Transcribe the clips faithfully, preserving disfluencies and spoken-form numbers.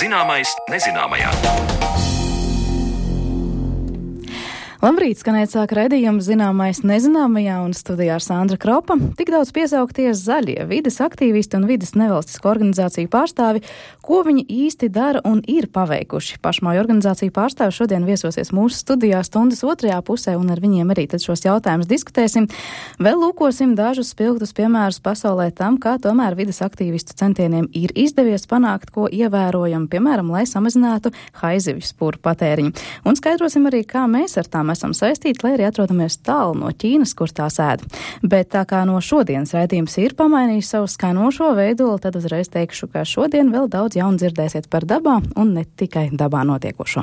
Zināmais nezināmajā. Labrīt, skanēt sāk raidījums Zināmais nezināmajā un studijā ar Sandra Kropa. Tik daudz piesaukties zaļie, vides aktīvisti un vides nevalstisko organizāciju pārstāvi, ko viņi īsti dara un ir paveikuši. Pašmāju organizāciju pārstāvi šodien viesosies mūsu studijā stundas otrajā pusē un ar viņiem arī tad šos jautājumus diskutēsim. Vēl lūkosim dažus spilgtus piemērus pasaulē tam, kā tomēr vides aktīvistu centieniem ir izdevies panākt, ko ievērojam, piemēram, lai samazinātu haizivju spuru patēriņu. Un skaidrosim arī, kā mēs ar tām esam saistīti, lai arī atrodamies tālu no Ķīnas, kur tās ēd. Bet tā kā no šodienas raidījums ir pamainījis savu skanošo veidolu, tad uzreiz teikšu, ka šodien vēl daudz jaunu dzirdēsiet par dabā un ne tikai dabā notiekošo.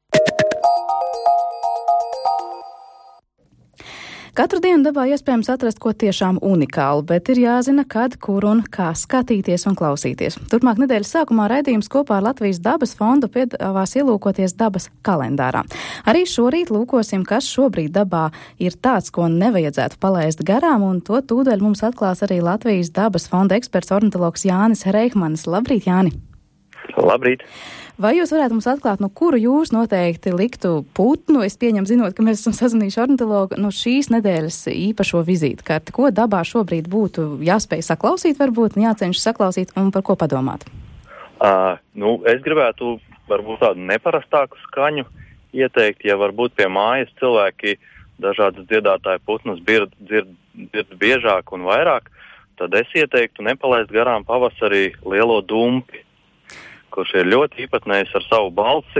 Katru dienu dabā iespējams atrast ko tiešām unikālu, bet ir jāzina, kad, kur un kā skatīties un klausīties. Turpmāk nedēļas sākumā raidījums kopā ar Latvijas dabas fondu piedāvās ielūkoties dabas kalendārā. Arī šorīt lūkosim, kas šobrīd dabā ir tāds, ko nevajadzētu palaist garām, un to tūdaļ mums atklās arī Latvijas dabas fonda eksperts ornitologs Jānis Reihmanis. Labrīt, Jāni! Labrīt! Vai jūs varētu mums atklāt, no kuru jūs noteikti liktu putnu, es pieņemu, zinot, ka mēs esam sazvanījuši ornitologu, no šīs nedēļas īpašo vizītkarti? Ko dabā šobrīd būtu jāspēj saklausīt, varbūt, jācenšas saklausīt un par ko padomāt? Uh, nu, es gribētu varbūt tādu neparastāku skaņu ieteikt, ja varbūt pie mājas cilvēki dažādas dziedātāju putnus dzird, dzird, dzird biežāk un vairāk, tad es ieteiktu nepalaist garām pavasarī lielo dumpi, kurš ir ļoti īpatnējs ar savu balsi,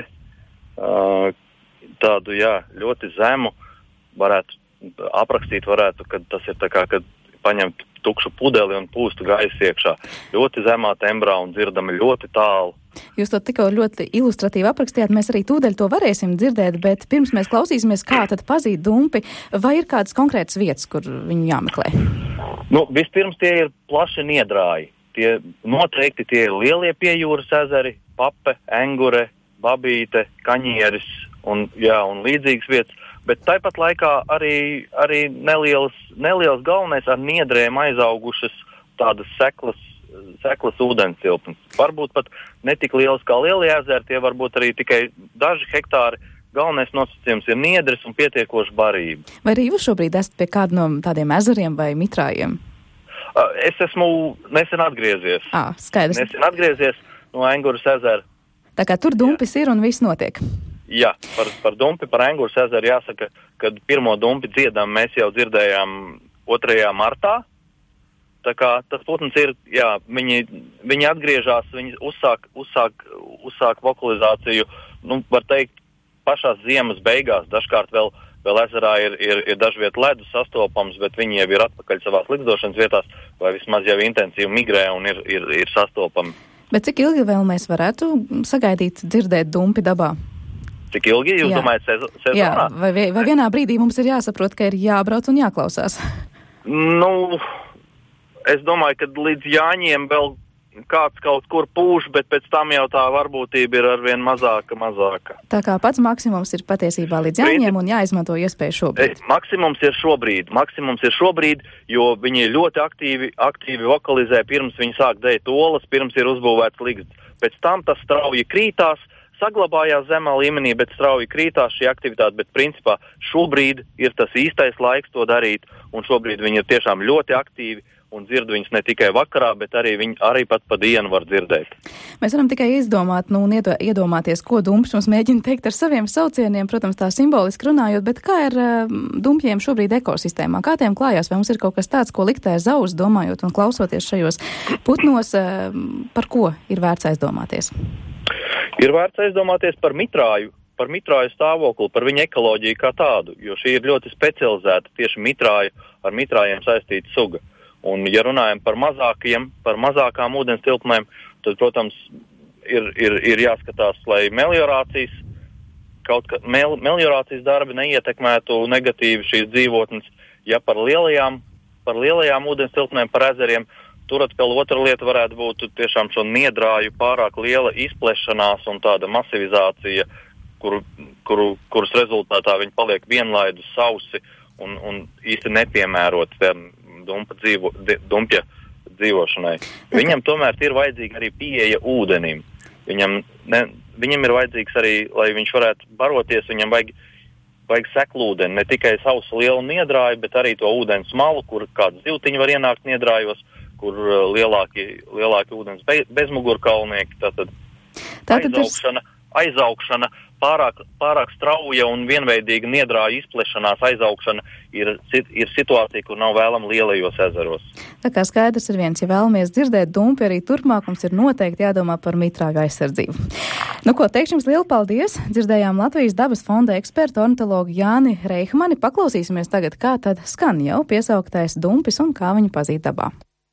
uh, tādu, jā, ļoti zemu, varētu aprakstīt, varētu, kad tas ir tā kā, kad paņemt tukšu pudeli un pūstu gaisu iekšā. Ļoti zemā tembrā un dzirdami ļoti tālu. Jūs to tikko ļoti ilustratīvi aprakstījāt, mēs arī tūdaļ to varēsim dzirdēt, bet pirms mēs klausīsimies, kā tad pazīt dumpi, vai ir kādas konkrētas vietas, kur viņu jāmeklē? Nu, vispirms tie ir plaši niedrāji. Tie noteikti tie ir lielie piejūras ezeri, Pape, Engure, Babīte, Kaņieris un, jā, un līdzīgas vietas, bet tāpat laikā arī, arī nelielas, nelielas galvenais ar niedrēm aizaugušas tādas seklas, seklas ūdenstilpnes. Varbūt pat netik lielas kā lielie ezeri, tie varbūt arī tikai daži hektāri. Galvenais nosacījums ir niedres un pietiekoša barība. Vai arī jūs šobrīd esat pie kāda no tādiem ezeriem vai mitrājiem? Es esmu nesen atgriezies. À, skaidrs. Nesen atgriezies no Enguras ezera. Tā kā tur dumpis jā. Ir un viss notiek. Jā, par, par dumpi, par Enguras ezeru jāsaka, kad pirmo dumpi dziedam mēs jau dzirdējām otrajā martā. Tā kā tas putns ir, jā, viņi, viņi atgriežās, viņi uzsāk, uzsāk, uzsāk vokalizāciju, nu, var teikt, pašās ziemas beigās, dažkārt vēl Vēl ezerā ir, ir, ir dažviet ledus sastopams, bet viņi jau ir atpakaļ savās likdošanas vietās, vai vismaz jau intensīvi migrē un ir, ir, ir sastopami. Bet cik ilgi vēl mēs varētu sagaidīt, dzirdēt dumpi dabā? Cik ilgi jūs Jā. domājat sez- sezonā? Jā, vai, vai vienā brīdī mums ir jāsaprot, ka ir jābrauc un jāklausās? Nu, es domāju, ka līdz Jāņiem vēl kāds kaut kur pūš, bet pēc tam jau tā varbūtība ir arvien mazāka, mazāka. Tā kā pats maksimums ir patiesībā līdz Jāņiem un jāizmanto iespēju šobrīd. E, maksimums ir šobrīd, maksimums ir šobrīd, jo viņi ļoti aktīvi, aktīvi vokalizē, pirms viņi sāk dēt olas, pirms ir uzbūvēts ligzds. Pēc tam tas strauji krītās, saglabājās zemā līmenī, bet strauji krītās šī aktivitāte, bet principā šobrīd ir tas īstais laiks to darīt, un šobrīd viņi ir tiešām ļoti aktīvi, un dzird viņus ne tikai vakarā, bet arī viņi arī pat pa dienu var dzirdēt. Mēs varam tikai izdomāt, nu, un iedomāties, ko dumps mums mēģina teikt ar saviem saucieniem, protams, tā simboliski runājot, bet kā ir uh, dumpjiem šobrīd ekosistēmā? Kā tiem klājās? Vai mums ir kaut kas tāds, ko liktē zauz, domājot un klausoties šajos putnos, uh, par ko ir vērts aizdomāties? Ir vērts aizdomāties par mitrāju, par mitrāju stāvokli, par viņu ekoloģiju kā tādu, jo šī ir ļoti specializēta tieši mitrāju, ar mitrājiem saistīta suga. Un, ja runājam par mazākiem, par mazākām ūdens tilpnēm, tad, protams, ir, ir, ir jāskatās, lai meliorācijas, kaut kā, mel, meliorācijas darbi neietekmētu negatīvi šīs dzīvotnes. Ja par lielajām, par lielajām ūdens tilpnēm, par ezeriem, tur atkal otra lieta varētu būt tiešām šo niedrāju pārāk liela izplešanās un tāda masivizācija, kuru, kuru, kuras rezultātā viņi paliek vienlaidus, sausi un, un īsti nepiemēroti dumpa dzīvo, dumpja dzīvošanai. Viņam tomēr ir vajadzīga arī pieeja ūdenim. Viņam ne, viņam ir vajadzīgs arī, lai viņš varētu baroties, viņam vajag, vajag seklūdeni, ne tikai sausu lielu niedrāju, bet arī to ūdens malu, kur kāds zivtiņi var ienākt niedrājos, kur uh, lielāki, lielāki ūdens be, bezmugurkalnieki, tātad, tātad aizaugšana, ir... aizaugšana, pārāk, pārāk strauja un vienveidīga niedrāja izplešanās aizaugšana ir, ir situācija, kur nav vēlama lielajos ezeros. Tā kā skaidrs ir viens, ja vēlamies dzirdēt dumpi arī turpmāk, mums ir noteikti jādomā par mitrāju aizsardzību. Nu ko, teikšu jums lielu paldies. Dzirdējām Latvijas dabas fonda ekspertu ornitologu Jāni Reihmani. Paklausīsimies tagad, kā tad skan jau piesauktais dumpis un kā viņu pazīt dabā.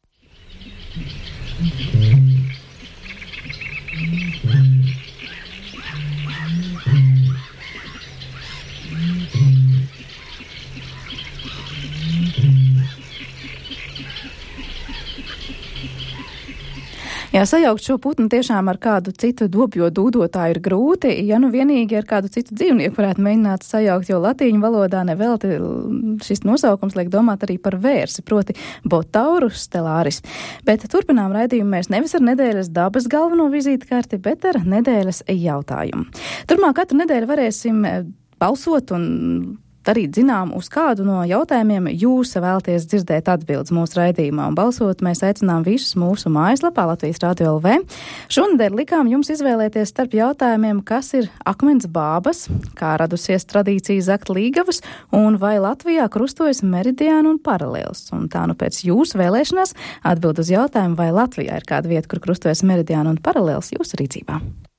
Jā, sajaukt šo putnu tiešām ar kādu citu dobjo dūdotāju ir grūti, ja nu vienīgi ar kādu citu dzīvnieku varētu mēģināt sajaukt, jo latīņu valodā nevelti šis nosaukums liek domāt arī par vērsi, proti Botaurus stellaris. Bet turpinām raidījumu mēs nevis ar nedēļas dabas galveno vizītkarti, bet ar nedēļas jautājumu. Turmāk katru nedēļu varēsim balsot un darīt zinām, uz kādu no jautājumiem jūs vēlaties dzirdēt atbildes mūsu raidījumā. Un balsot mēs aicinām visus mūsu mājaslapā Latvijas Radio L V. Šonedēļ likām jums izvēlēties starp jautājumiem, kas ir akmens bābas, kā radusies tradīcija zakt līgavas un vai Latvijā krustojas meridiāni un paralēls. Un tā nu pēc jūsu vēlēšanās atbild uz jautājumu, vai Latvijā ir kāda vieta, kur krustojas meridiāni un paralēls jūsu rīcībā.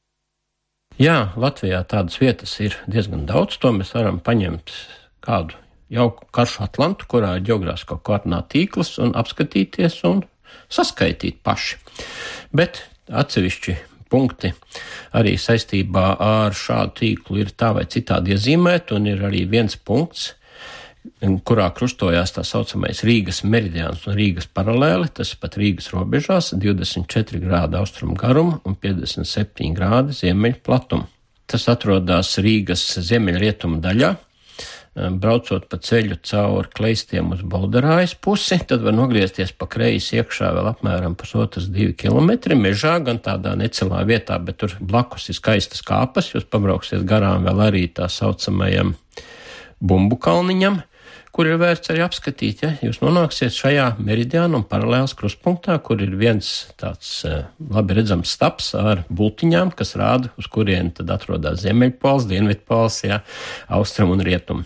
Jā, Latvijā tādas vietas ir diezgan daudz, to mēs varam paņemt kādu jauku karšu Atlantu, kurā ir ģeogrāfisko koordinātu tīkls un apskatīties un saskaitīt paši. Bet atsevišķi punkti arī saistībā ar šādu tīklu ir tā vai citādi iezīmēt, un ir arī viens punkts, kurā krustojās tā saucamais Rīgas meridiāns un Rīgas paralēli, tas pat Rīgas robežās, divdesmit četri grādi austrumu garumu un piecdesmit septiņi grādi ziemeļu platumu. Tas atrodas Rīgas ziemeļrietumu daļā. Braucot pa ceļu cauri Kleistiem uz Bolderājas pusi, tad var nogriezties pa kreisi iekšā vēl apmēram pusotras divi kilometri mežā, gan tādā necelā vietā, bet tur blakus ir skaistas kāpas, jūs pabrauksiet garām vēl arī tā saucamajam Bumbu kalniņam, kur ir vērts arī apskatīt, ja jūs nonāksiet šajā meridiāna un paralēlas krustpunktā, kur ir viens tāds labi redzams staps ar bultiņām, kas rāda, uz kurieni tad atrodas ziemeļpols, dienvidpols, ja, austrum un rietum.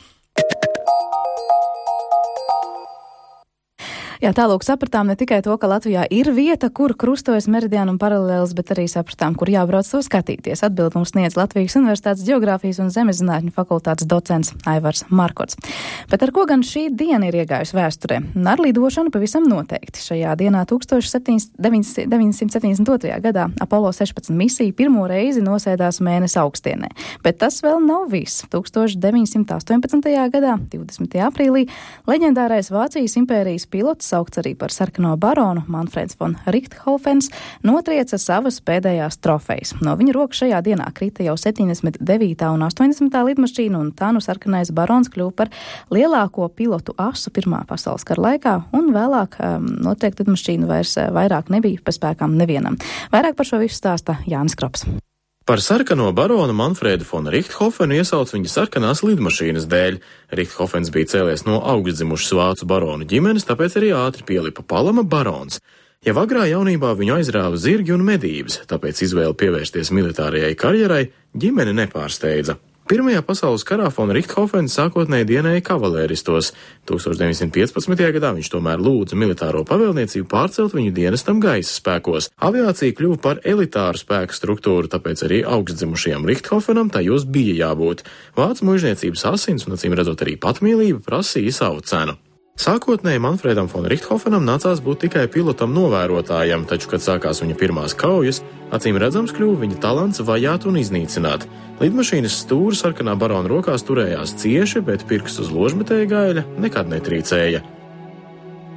Jā, tālūk sapratām ne tikai to, ka Latvijā ir vieta, kur krustojas meridiāni un paralēls, bet arī sapratām, kur jābrauc to skatīties. Atbild mums sniedz Latvijas Universitātes Ģeogrāfijas un Zemeszinātņu fakultātes docents Aivars Markots. Bet ar ko gan šī diena ir iegājusi vēsturē? Ar lidošanu pavisam noteikti. Šajā dienā deviņsimt septiņdesmit otrajā gadā Apollo sešpadsmit misija pirmo reizi nosēdās Mēnesa augstienē. Bet tas vēl nav viss. deviņsimt astoņpadsmitajā gadā, divdesmitajā aprīlī, leģendārais Vācijas impērijas pilots, saukts arī par sarkano baronu, Manfreds von Richthofens, notrieca savas pēdējās trofejas. No viņa rokas šajā dienā krita jau septiņdesmit devītā un astoņdesmitā lidmašīna, un tā nu sarkanais barons kļuva par lielāko pilotu asu Pirmā pasaules kara laikā, un vēlāk um, noteikti lidmašīnu vairs vairāk nebija pa spēkām nevienam. Vairāk par šo visu stāsta Jānis Krops. Par sarkano baronu Manfredu von Richthofenu iesauc viņa sarkanās lidmašīnas dēļ. Richthofens bija cēlies no augstdzimušas vācu baronu ģimenes, tāpēc arī ātri pielipa palama barons. Jau agrā jaunībā viņu aizrāva zirgi un medības, tāpēc izvēle pievērsties militārajai karjerai ģimeni nepārsteidza. Pirmajā pasaules karā von Richthofens sākotnēji dienēja kavalēristos. deviņdesmit piecpadsmitajā gadā viņš tomēr lūdza militāro pavēlniecību pārcelt viņu dienestam gaisa spēkos. Aviācija kļuva par elitāru spēku struktūru, tāpēc arī augstdzimušajam Richthofenam tajos bija jābūt. Vācu muižniecības asins un acīm redzot arī patmīlība prasīja savu cenu. Sākotnēji Manfredam von Richthofenam nācās būt tikai pilotam novērotājam, taču, kad sākās viņa pirmās kaujas, acīm redzams kļuva viņa talants vajāt un iznīcināt. Lidmašīnas stūri sarkanā barona rokās turējās cieši, bet pirksts uz ložmetēja gaļa nekad netrīcēja.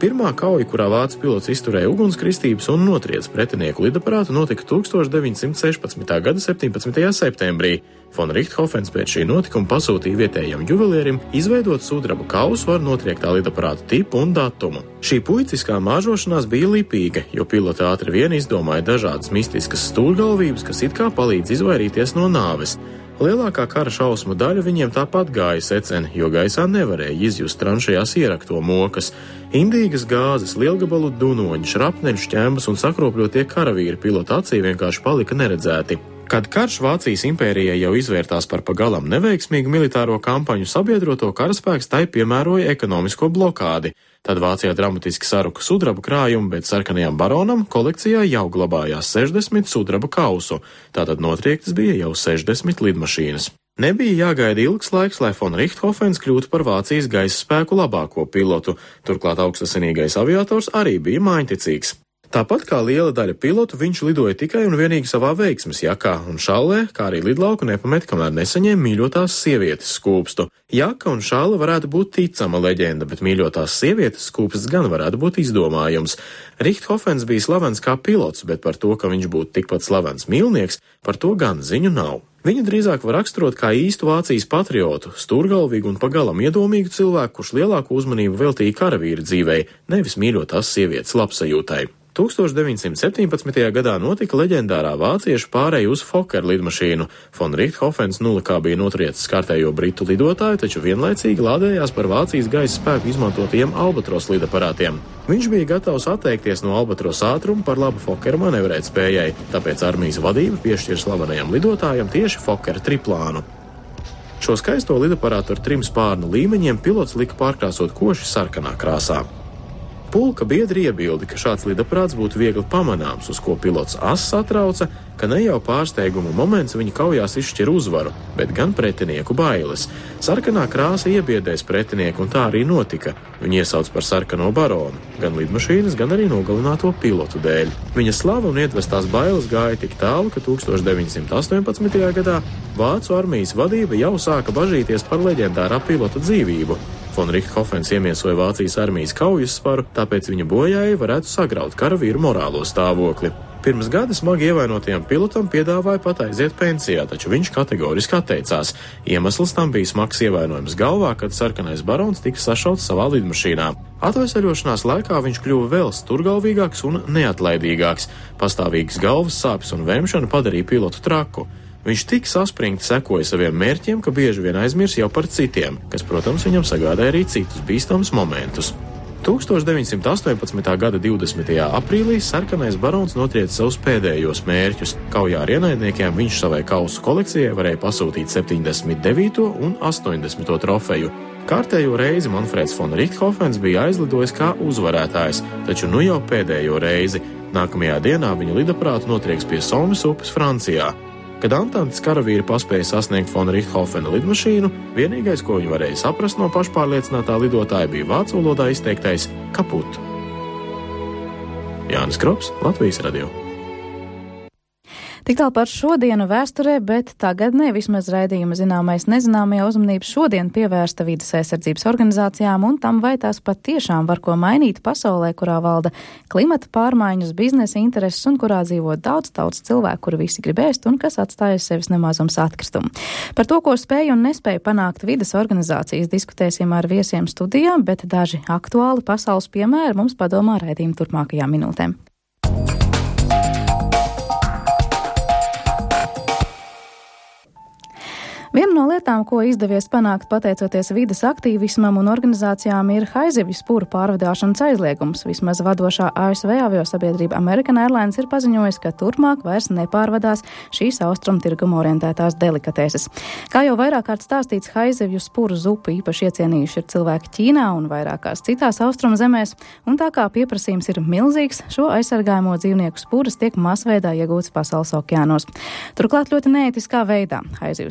Pirmā kauja, kurā vācu pilots izturēja ugunskristības un notriec pretinieku lidaparātu, notika tukstovš deviņsimt sešpadsmitā gada septiņpadsmitajā septembrī. Fon Richthofens pēc šī notikuma pasūtīja vietējam juvelierim izveidot sudraba kausu ar notriektā lidaparāta tipu un datumu. Šī puiciskā māžošanās bija lipīga, jo piloti ātri vien izdomāja dažādas mistiskas stūrgalvības, kas it kā palīdz izvairīties no nāves. Lielākā kara šausmu daļa viņiem tāpat gāja seceni, jo gaisā nevarēja izjust tranšajās ierakto mokas. Indīgas gāzes, lielgabalu dunoņi, šrapneļu šķembas un sakropļotie karavīri pilota acī vienkārši palika neredzēti. Kad karš Vācijas impērijai jau izvērtās par pagalam neveiksmīgu militāro kampaņu, sabiedroto karaspēks tai piemēroja ekonomisko blokādi. Tad Vācijā dramatiski saruka sudraba krājumi, bet sarkanajam baronam kolekcijā jau glabājās sešdesmit sudraba kausu, tātad notriektas bija jau sešdesmit lidmašīnas. Nebija jāgaida ilgs laiks, lai Fon Richthofens kļūtu par Vācijas gaisa spēku labāko pilotu, turklāt augstasinīgais aviators arī bija mājņticīgs. Tāpat kā liela daļa pilotu, viņš lidoja tikai un vienīgi savā veiksmes jakā un šallē, kā arī lidlauku nepamet, kamēr nesaņēma mīļotās sievietes skūpstu. Jaka un šalla varētu būt ticama leģenda, bet mīļotās sievietes skūpsts gan varētu būt izdomājums. Richthofens bija slavens kā pilots, bet par to, ka viņš būtu tikpat slavens mīlnieks, par to gan ziņu nav. Viņu drīzāk var raksturot kā īstu Vācijas patriotu, stūrgalvīgu un pagalam iedomīgu cilvēku, kurš lielāku uzmanību veltīja karavīra dzīvei, nevis mīļotās sievietes labsajūtai. tukstovš deviņsimt septiņpadsmitajā gadā notika leģendārā vāciešu pāreja uz Fokker lidmašīnu. Fon Richthofens nulikā bija notriecis kārtējo britu lidotāju, taču vienlaicīgi lādējās par Vācijas gaisa spēku izmantotiem Albatros lidaparātiem. Viņš bija gatavs atteikties no Albatros ātruma par labu Fokker manevrēt spējai, tāpēc armijas vadība piešķir slavenajam lidotājam tieši Fokker triplānu. Šo skaisto lidaparātu ar trim spārnu līmeņiem pilots lika pārkrāsot koši sarkanā krāsā. Pulka biedri iebildi, ka šāds lidaparāts būtu viegli pamanāms, uz ko pilots ass atrauca, ka ne jau pārsteigumu moments viņa kaujās izšķir uzvaru, bet gan pretinieku bailes. Sarkanā krāsa iebiedēs pretinieku, un tā arī notika. Viņu iesauc par sarkano baronu, gan lidmašīnas, gan arī nogalināto pilotu dēļ. Viņa slava un iedvestās bailes gāja tik tālu, ka tukstovš deviņsimt astoņpadsmitajā gadā Vācu armijas vadība jau sāka bažīties par leģendārā pilota dzīvību. Fon Richthofens iemiesoja Vācijas armijas kaujas sparu, tāpēc viņa bojāja varētu sagraut karavīru morālo stāvokli. Pirms gada smagi ievainotajam pilotam piedāvāja pat aiziet pensijā, taču viņš kategoriski atteicās. Iemesls tam bija smags ievainojums galvā, kad sarkanais barons tika sašauts savā lidmašīnā. Atveseļošanās laikā viņš kļuva vēl sturgalvīgāks un neatlaidīgāks. Pastāvīgas galvas sāpes un vemšana padarīja pilotu traku. Viņš tik saspringti sekoja saviem mērķiem, ka bieži vien aizmirs jau par citiem, kas, protams, viņam sagādāja arī citus bīstamus momentus. tukstovš deviņsimt astoņpadsmitā gada divdesmitajā aprīlī sarkanais barons notriec savus pēdējos mērķus. Kaujā ar ienaidniekiem viņš savai kausu kolekcijai varēja pasūtīt septiņdesmit devīto un astoņdesmito trofeju. Kārtējo reizi Manfreds Fon Richthofens bija aizlidojis kā uzvarētājs, taču nu jau pēdējo reizi. Nākamajā dienā viņa lidaparātu notrieks pie Somas upes Francijā. Kad Antantes karavīri paspēja sasniegt Fona Richthofena lidmašīnu, vienīgais, ko viņi varēja saprast no pašpārliecinātā lidotāja, bija vācu valodā izteiktais kaput. Jānis Krops, Latvijas radio. Tik tālu par šodienu vēsturē, bet tagad ne vismaz raidījuma zināmais nezināmajā uzmanība šodien pievērsta vides aizsardzības organizācijām un tam, vai tās pat tiešām var ko mainīt pasaulē, kurā valda klimata pārmaiņas, biznesa intereses un kurā dzīvo daudz tautas cilvēku, kuri visi grib ēst un kas atstājas sevis nemazums atkritumu. Par to, ko spēja un nespēja panākt vides organizācijas, diskutēsim ar viesiem studijā, bet daži aktuāli pasaules piemēri mums padomā raidījuma turpmākajām minūtēm. Viena no lietām, ko izdevies panākt pateicoties vides aktīvismam un organizācijām, ir haizivju spuru pārvadāšanas aizliegums. Vismaz vadošā A S V aviosabiedrība American Airlines ir paziņojusi, ka turpmāk vairs nepārvadās šīs austrumtirguma orientētās delikatēses. Kā jau vairāk kārt stāstīts, haizivju spuru zupu īpaši iecienījuši ir cilvēki Ķīnā un vairākās citās austrumu zemēs, un tā kā pieprasījums ir milzīgs, šo aizsargājamo dzīvnieku spuras tiek masveidā iegūtas pasaules okeānos. Turklāt ļoti neētiskā veidā haizivs tiek noķerts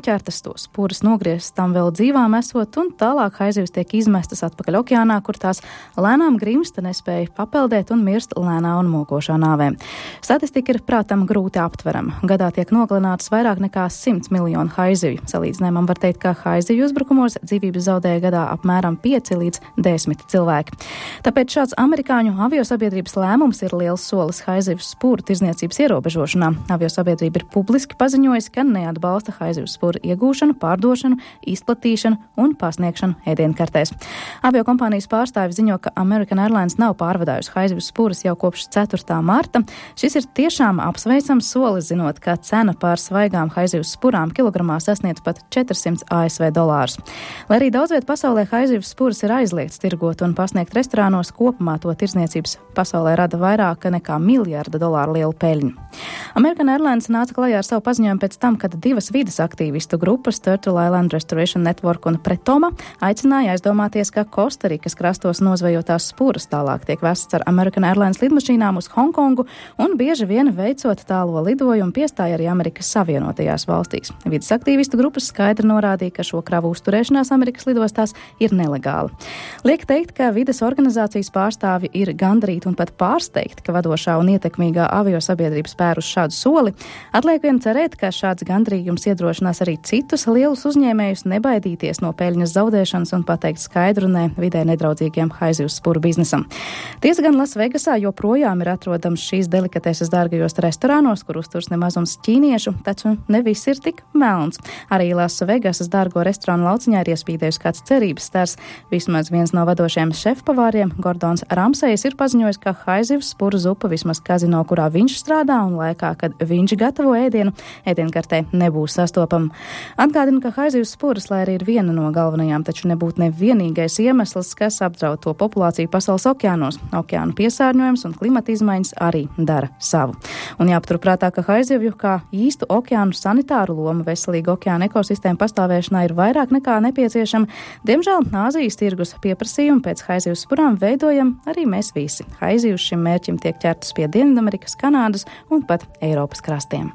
noķertas, to spuras nogrieztas tam vēl dzīvām esot, un tālāk haizivis tiek izmestas atpakaļ okeānā, kur tās lēnām grimsta, nespēja papeldēt un mirst lēnā un mokošā nāvē. Statistika ir prātam grūti aptverama. Gadā tiek nogalinātas vairāk nekā simts miljonu haizivju. Salīdzinājumam var teikt, ka haizivju uzbrukumos dzīvības zaudēja gadā apmēram pieci līdz desmit cilvēki. Tāpēc šāds amerikāņu aviosabiedrības lēmums ir liels solis haizivju spūru tirdzniecības ierobežošanā. Aviosabiedrība ir publiski paziņojusi, ka neatbalsta haizivju spūru iegūšanu, pārdošanu, izplatīšanu un pasniegšanu ēdienkartēs. Aviokompānijas pārstāvi ziņo, ka American Airlines nav pārvadājusi haizivju spūras jau kopš ceturtā marta. Šis ir tiešām apsveicams solis, zinot, ka cena pār svaigām haizivju spurām kilogramā sasniedz pat četrsimt A S V dolārus. Lai arī daudz viet pasaulē haizivju spuras ir aizliegts tirgot un pasniegt restorānos, kopumā to tirdzniecības pasaulē rada vairāk nekā miljarda dolāru lielu peļņu. American Airlines nāca klajā ar savu paziņojumu pēc tam, kad divas vides aktīvistu grupas Turtle Island Restoration Network un Pretoma aicināja aizdomāties, ka Kostarikas krastos nozvejotās spuras tālāk tiek vests ar American Airlines lidmašīnām uz Hongkongu un bieži vien veicot tālo lidojumu piestāja arī Amerikas Savienotajās valstīs. Vides aktīvistu grupas skaidri norādīja, ka šo kravu uzturēšanās Amerikas lidostās ir nelegāla. Liek teikt, ka vides organizācijas pārstāvi ir gandarīti un pat pārsteigti, ka vadošā un ietekmīgā aviosabiedrība spēr uz šādu soli. Atliek vien cerēt, ka šāds gandrījums iedrošinās arī citus lielus uzņēmējus nebaidīties no peļņas zaudēšanas un pateikt skaidru ne vidē nedraudzīgiem haizivju spuru biznesam. Tiesa gan Lasvegasā joprojām ir atrodams šīs delikateses dārgajos restorānos, kur uzturs nemazums ķīniešu, taču ne viss ir tik melns. Arī Lasvegasas dārgo restorānu lauciņā ir iespīdējusi kāds cerības stars. Vismaz viens no vadošajiem šefpavāriem, Gordons Ramsejs, ir paziņojis, ka haizivju spuru zupa vismaz kazino, kurā viņš strādā un laikā, kad viņš gatavo ēdienu, ēdienkartē nebūs sastopama. Atgādina, ka haizivju spuras, lai arī ir viena no galvenajām, taču nebūtu nevienīgais iemesls, kas apdraud to populāciju pasaules okeānos. Okeānu piesārņojums un klimata izmaiņas arī dara savu. Un jāpaturprātā, ka haizivju kā īstu okeānu sanitāru loma veselīga okeāna ekosistēma pastāvēšanā ir vairāk nekā nepieciešama. Diemžēl Āzijas tirgus pieprasījumu pēc haizivju spurām veidojam arī mēs visi. Haizivju šim mērķim tiek ķertas pie Dienvidamerikas, Kanādas un pat Eiropas krastiem.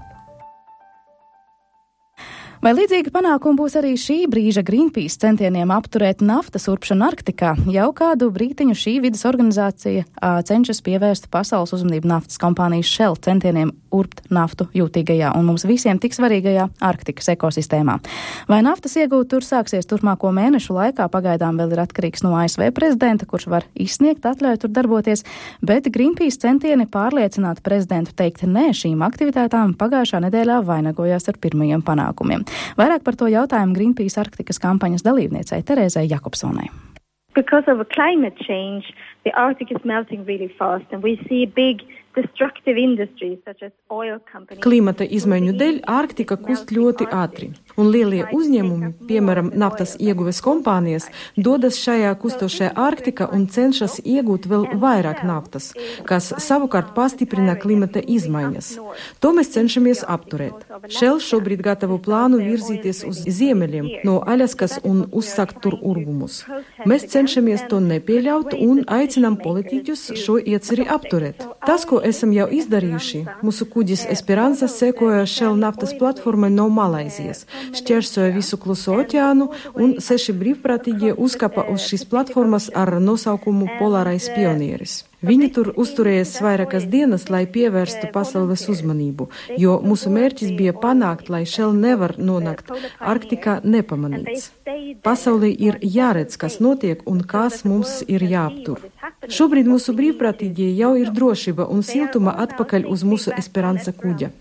Vai līdzīga panākuma būs arī šī brīža Greenpeace centieniem apturēt naftas urpšanu Arktikā? Jau kādu brītiņu šī vides organizācija a, cenšas pievērst pasaules uzmanību naftas kompānijas Shell centieniem urpt naftu jūtīgajā un mums visiem tik svarīgajā Arktikas ekosistēmā. Vai naftas iegūt tur sāksies turpmāko mēnešu laikā, pagaidām vēl ir atkarīgs no A S V prezidenta, kurš var izsniegt atļauju tur darboties, bet Greenpeace centieni pārliecināt prezidentu teikt nē šīm aktivitātām pagājušā nedēļā vainagojās ar pirmajiem panākumiem. Vairāk par to jautājumu Greenpeace Arktikas kampaņas dalībniecei Terēzai Jakobsonai. Because of a climate change, the Arctic is melting really fast and we see big destructive industries such as oil companies. Klimata izmaiņu dēļ Arktika kust ļoti ātri, un lielie uzņēmumi, piemēram, naftas ieguves kompānijas, dodas šajā kustošajā Arktika un cenšas iegūt vēl vairāk naftas, kas savukārt pastiprina klimata izmaiņas. To mēs cenšamies apturēt. Shell šobrīd gatavo plānu virzīties uz ziemeļiem no Aļaskas un uzsākt tur urbumus. Mēs cenšamies to nepieļaut un aicinām politiķus šo ieceri apturēt. Tas, ko esam jau izdarījuši, mūsu kuģis Esperanza sekoja Shell naftas platformai no Malaizijas, šķērsoja visu Kluso oķeānu un seši brīvprātīgie uzkapa uz šīs platformas ar nosaukumu Polārais pionieris. Viņi tur uzturējas vairākas dienas, lai pievērstu pasaules uzmanību, jo mūsu mērķis bija panākt, lai Shell nevar nonākt Arktikā nepamanīts. Pasaulē ir jāredz, kas notiek un kas mums ir jāaptur. Šobrīd mūsu brīvprātīgie jau ir drošība un siltuma atpakaļ uz mūsu Esperanza kuģa.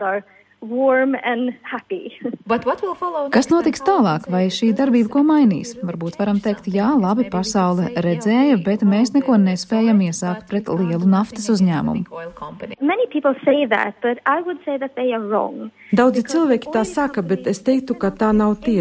Kas notiks tālāk? Vai šī darbība ko mainīs? Varbūt varam teikt, jā, labi, pasaule redzēja, bet mēs neko nespējam iesākt pret lielu naftas uzņēmumu. Daudzi cilvēki tā saka, bet es teiktu, ka tā nav tiesa.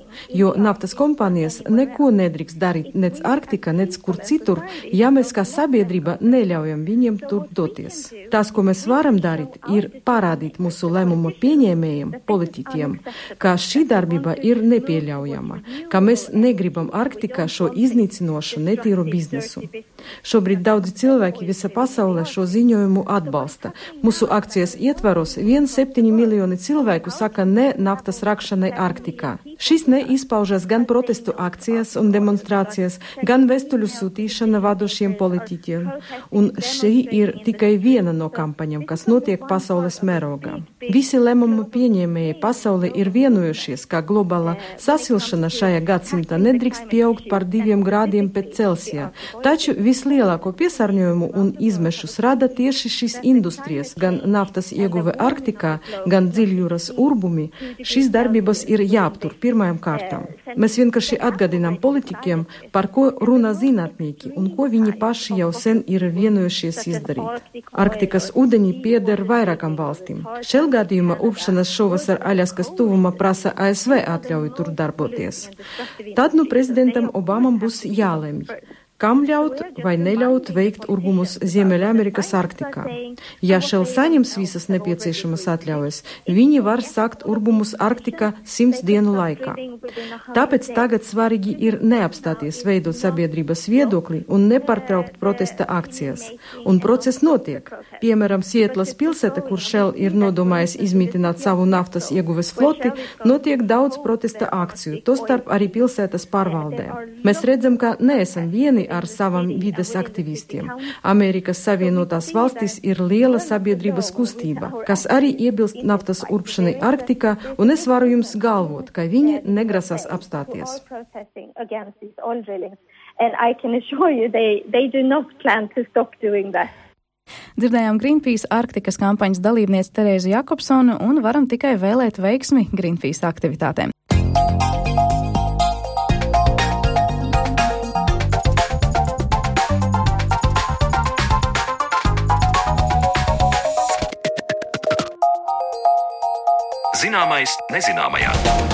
jo naftas kompānijas neko nedrīkst darīt nec Arktika, nec kur citur, ja mēs kā sabiedrība neļaujam viņiem tur doties. Tas, ko mēs varam darīt, ir parādīt mūsu lēmumu pieņēmējiem, politiķiem, ka šī darbība ir nepieļaujama, ka mēs negribam Arktikā šo iznīcinošu netīru biznesu. Šobrīd daudzi cilvēki visa pasaulē šo ziņojumu atbalsta. Mūsu akcijas ietvaros viens komats septiņi miljoni cilvēku saka ne naftas rakšanai Arktikā. Šis ne izpaužas gan protestu akcijas un demonstrācijas, gan vestuļu sūtīšana vadošiem politiķiem. Un šī ir tikai viena no kampaņām, kas notiek pasaules mērogā. Visi lēmumu pieņēmēji pasaulē ir vienojušies, ka globāla sasilšana šajā gadsimtā nedrīkst pieaugt par diviem grādiem pēc Celsija. Taču vislielāko piesārņojumu un izmešus rada tieši šīs industrijas, gan naftas ieguve Arktikā, gan dziļjūras urbumi. Šīs darbības ir jāaptur pirmajām kārtām. Mēs vienkārši atgādinām politiķiem, par ko runā zinātnieki un ko viņi paši jau sen ir vienojušies izdarīt. Arktikas ūdeņi pieder vairākam valstīm. Šajā gadījumā upšanas šovasar Aļaskas tuvumā prasa A S V atļauju tur darboties. Tad nu prezidentam Obamam būs jālemj, kam ļaut vai neļaut veikt urbumus Ziemeļamerikas Arktikā. Ja Shell saņems visas nepieciešamas atļaujas, viņi var sākt urbumus Arktikā simts dienu laikā. Tāpēc tagad svarīgi ir neapstāties veidot sabiedrības viedokli un nepārtraukt protesta akcijas. Un process notiek. Piemēram, Sietlas pilsēta, kur Shell ir nodomājis izmītināt savu naftas ieguves floti, notiek daudz protesta akciju, tostarp arī pilsētas pārvaldē. Mēs redzam, ka neesam vieni ar savam vides aktivistiem. Amerikas Savienotās valstis ir liela sabiedrības kustība, kas arī iebilst naftas urpšanai Arktikā, un es varu jums galvot, ka viņi negrasās apstāties. Dzirdējām Greenpeace Arktikas kampaņas dalībnieci Terēzi Jakobsonu un varam tikai vēlēt veiksmi Greenpeace aktivitātēm. Zināmais nezināmajā.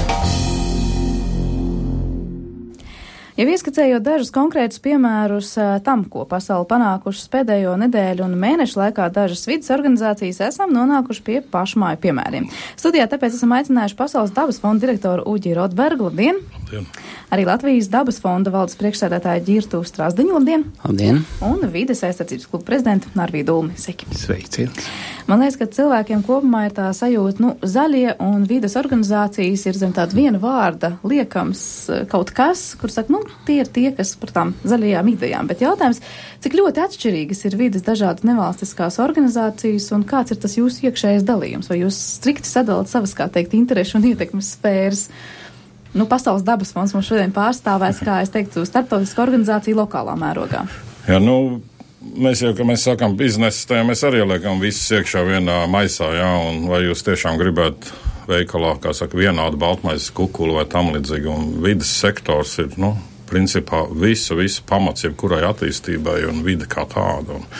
Jau ieskicējot dažus konkrētus piemērus tam, ko pasauli panākušas pēdējo nedēļu un mēnešu laikā dažas vidas organizācijas, esam nonākuši pie pašmāju piemēriem. Studijā tāpēc esam aicinājuši Pasaules dabas fonda direktoru Uģi Rotbergu. Labdien! Labdien! Arī Latvijas dabas fonda valdes priekšsēdētāja Ģirtu Strasdiņu. Labdien! Labdien! Un vides aizsardzības kluba prezidentu Narvīdu Ulmi. Sveiki! Sveiki! Man liekas, ka cilvēkiem kopumā ir tā sajūta, nu, zaļie un vides organizācijas ir zem tāda viena vārda liekams kaut kas, kur saka, nu, tie ir tie, kas par tām zaļajām idejām. Bet jautājums, cik ļoti atšķirīgas ir vides dažādas nevalstiskās organizācijas un kāds ir tas jūsu iekšējais dalījums? Vai jūs strikti sadalāt savas, kā teikt, interešu un ietekmes sfēras? Nu, Pasaules dabas fonds mums šodien pārstāvēs, kā es teiktu, starptautiska organizācija lokālā mērogā. Jā, nu, mēs jau, ka mēs sākam biznesu, tajā mēs arī ieliekam visus iekšā vienā maisā, jā, un vai jūs tiešām gribētu veikalā, kā saka, vienādu baltmaizes kukulu vai tam līdzīgi, un vides sektors ir, nu, principā visu, visu pamats jebkurai attīstībai un vide kā tāda, un,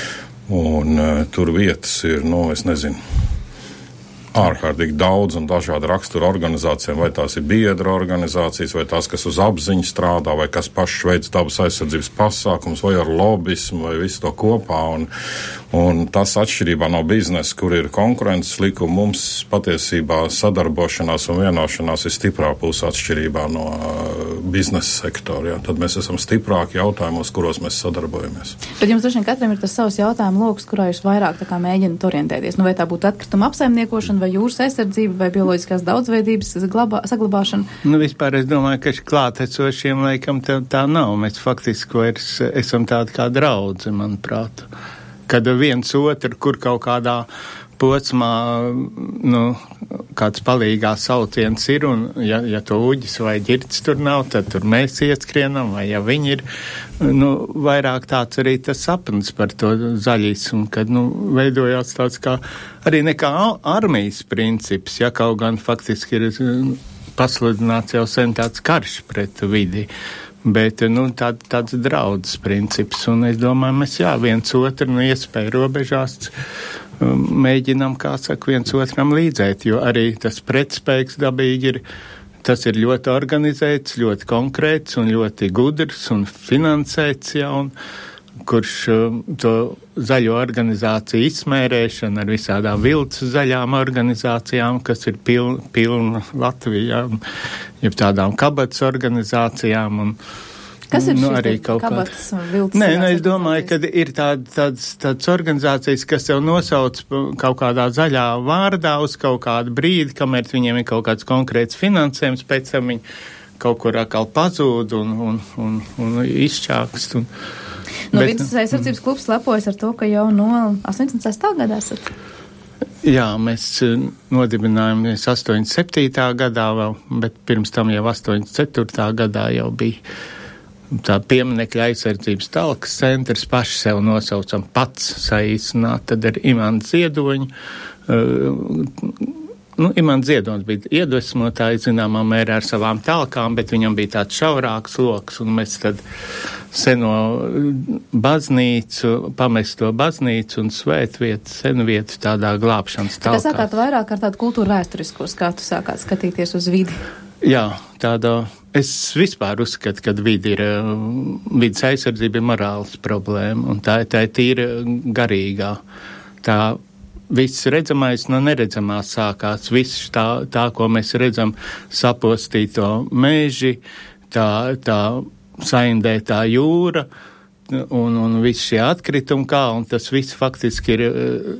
un uh, tur vietas ir, nu, es nezinu, ārkārtīgi daudz un dažādi rakstura organizācijām, vai tās ir biedra organizācijas, vai tās, kas uz apziņu strādā, vai kas paši veic dabas aizsardzības pasākums, vai ar lobismu, vai visu to kopā. Un, un tas atšķirībā no biznesa, kur ir konkurences likuma, mums patiesībā sadarbošanās un vienošanās ir stiprā puse atšķirībā no uh, biznesa sektora. Jā. Tad mēs esam stiprāki jautājumos, kuros mēs sadarbojamies. Bet jums droši vien katram ir tas savs jautājumu lokus, kurā jūs vairāk tā kā mēģināt orientēties. Nu, vai tā būtu atkrituma apsaimniekošana, vai jūras aizsardzība, vai bioloģiskās daudzveidības glabā, saglabāšana? Nu, vispār es domāju, ka klātesošiem laikam tā, tā nav. Mēs faktiski vairs esam tādi kā draudzi, manuprāt. Kad viens otru, kur kaut kādā posmā, nu, kāds palīgā sauciens ir, un ja, ja to Uģis vai Ģirts tur nav, tad tur mēs ieskrienam, vai ja viņi ir, nu, vairāk tāds arī tas sapnis par to zaļismu, kad, nu, veidojās tāds kā, arī nekā armijas princips, ja kaut gan faktiski ir pasludināts jau sen tāds karš pret vidi. Bet, nu, tā, tāds draudzes princips, un es domāju, mēs, jā, viens otru, nu, iespēju robežās mēģinām, kā saka, viens otram līdzēt, jo arī tas pretspēks dabīgi ir tas ir ļoti organizēts, ļoti konkrēts un ļoti gudrs un finansēts jau, kurš to zaļo organizāciju izsmērēšana ar visādām vilcu zaļām organizācijām, kas ir pilna, pilna Latvijā, jeb tādām kabatas organizācijām un kas ir nu, šis arī kaut kabatas un viltus? Nē, nu, es domāju, ka ir tād, tādas, tādas organizācijas, kas jau nosauc kaut kādā zaļā vārdā uz kaut kādu brīdi, kamēr viņiem ir kaut kāds konkrēts finansējums, pēc tam viņi kaut kur atkal pazūd un, un, un, un izšķākst. Un, Nu, bet, Vides aizsardzības klubs lepojas ar to, ka jau no astoņdesmit sestā gadā esat. Jā, mēs nodibinājāmies astoņdesmit septītā gadā vēl, bet pirms tam jau astoņdesmit ceturtā gadā jau bija tā pieminekļa aizsardzības talkas centrs, paši sev nosaucam pats saīsināt, tad ar Imantu Ziedoņu. Uh, nu, Imants Ziedonis bija iedvesmotājs zināmā mērā ar savām talkām, bet viņam bija tāds šaurāks loks, un mēs tad seno baznīcu, pamesto baznīcu un svētvietu, senvietu tādā glābšanas talkā. Tā sākāt vairāk ar tādu kultūru vēsturisku skatu, sākāt skatīties uz vidi. Jā, tādā, es vispār uzskatu, ka vidi ir, vidas aizsardzība ir morāls problēma, un tā, tā ir tīra garīgā. Tā viss redzamais no neredzamā sākās, viss tā, tā, ko mēs redzam, sapostīto meži, tā, tā saindētā jūra un, un viss šie atkritumi kā, un tas viss faktiski ir,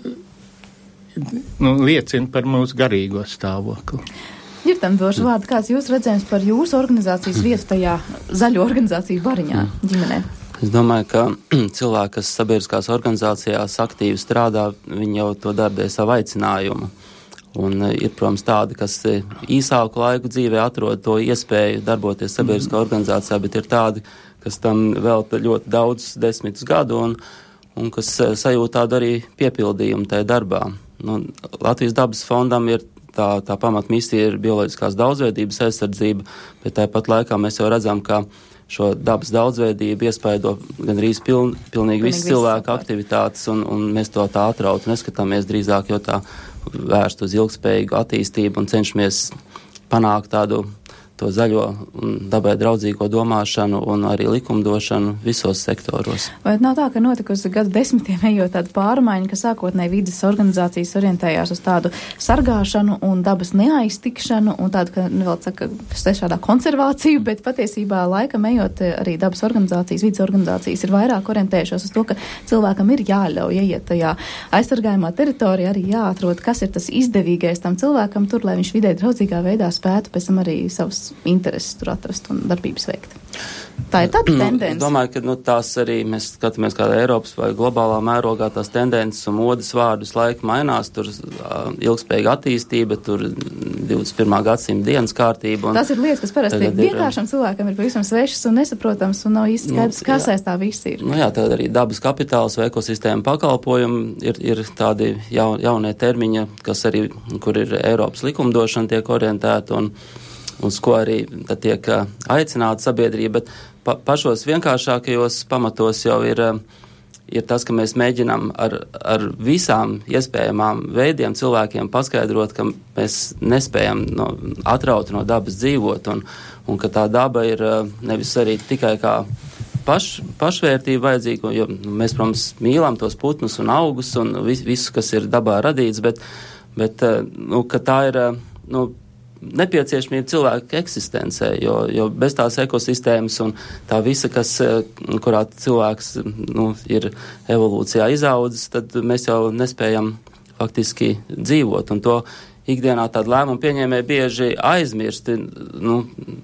nu, liecina par mūsu garīgo stāvokli. Ģirtam došu vārdu, kāds jūs redzējums par jūsu organizācijas vietu tajā zaļo organizāciju bariņā ģimenē? Es domāju, ka cilvēki, kas sabiedriskās organizācijās aktīvi strādā, viņi jau to dara savu aicinājumu. Un ir, protams, tādi, kas īsāku laiku dzīvē atrod to iespēju darboties sabiedriskā organizācijā, bet ir tādi, kas tam velta ļoti daudz desmitus gadu un, un kas sajūt tādu arī piepildījumu tajā darbā. Nu, Latvijas dabas fondam ir tā, tā pamatmisija ir bioloģiskās daudzveidības aizsardzība, bet tāpat laikā mēs jau redzam, ka šo dabas daudzveidību iespaido gandrīz piln, pilnīgi visu cilvēku aktivitātes, un, un mēs to tā atrauti neskatāmies drīzāk, jo tā vērst uz ilgspējīgu attīstību un cenšamies panākt tādu to zaļo un dabai draudzīgo domāšanu un arī likumdošanu visos sektoros. Vai nav tā, ka notikusi gadu desmitiem ejot tāda pārmaiņa, ka sākotnēji vides organizācijas orientējās uz tādu sargāšanu un dabas neaiztikšanu un tādu, ka vēl saka, šādā konservāciju, bet patiesībā laikam ejot arī dabas organizācijas, vides organizācijas ir vairāk orientējušās uz to, ka cilvēkam ir jāļauj ieiet tajā aizsargājumā teritorijā, arī jāatrod, kas ir tas izdevīgais tam cilvēkam tur, lai viņš vidē draudzīgā veidā spētu pēc tam arī savus intereses tur atrast un darbības veikt. Tā ir tāda tendence. Es domāju, ka nu, tās arī mēs skatāmies kādā Eiropas vai globālā mērogā tās tendences un modes vārdus laika mainās, tur uh, ilgspējīga attīstība, tur divdesmit pirmā gadsimta dienas kārtība. Un tas ir lietas, kas parasti vienkāršam cilvēkam ir pavisam svešas un nesaprotams un nav īsti skaidrs, nu, kas aiz tā viss ir. Nu jā, tad arī dabas kapitāls vai ekosistēma pakalpojumi ir, ir tādi jaun, jaunie termiņi, kas arī, kur ir Eiropas likumdošana tiek orientēta un uz ko arī tad tiek aicināta sabiedrība, bet pa, pašos vienkāršākajos pamatos jau ir, ir tas, ka mēs mēģinām ar, ar visām iespējamām veidiem cilvēkiem paskaidrot, ka mēs nespējam no, atraut no dabas dzīvot, un, un ka tā daba ir nevis arī tikai kā paš, pašvērtība vajadzīga, jo mēs, protams, mīlam tos putnus un augus un vis, visu, kas ir dabā radīts, bet, bet nu, ka tā ir, nu, nepieciešamība cilvēka eksistencē, jo, jo bez tās ekosistēmas un tā visa, kas, kurā cilvēks nu, ir evolūcijā izaudzis, tad mēs jau nespējam faktiski dzīvot. Un to ikdienā tādu lēmumu pieņēmēji bieži aizmirsti, nu,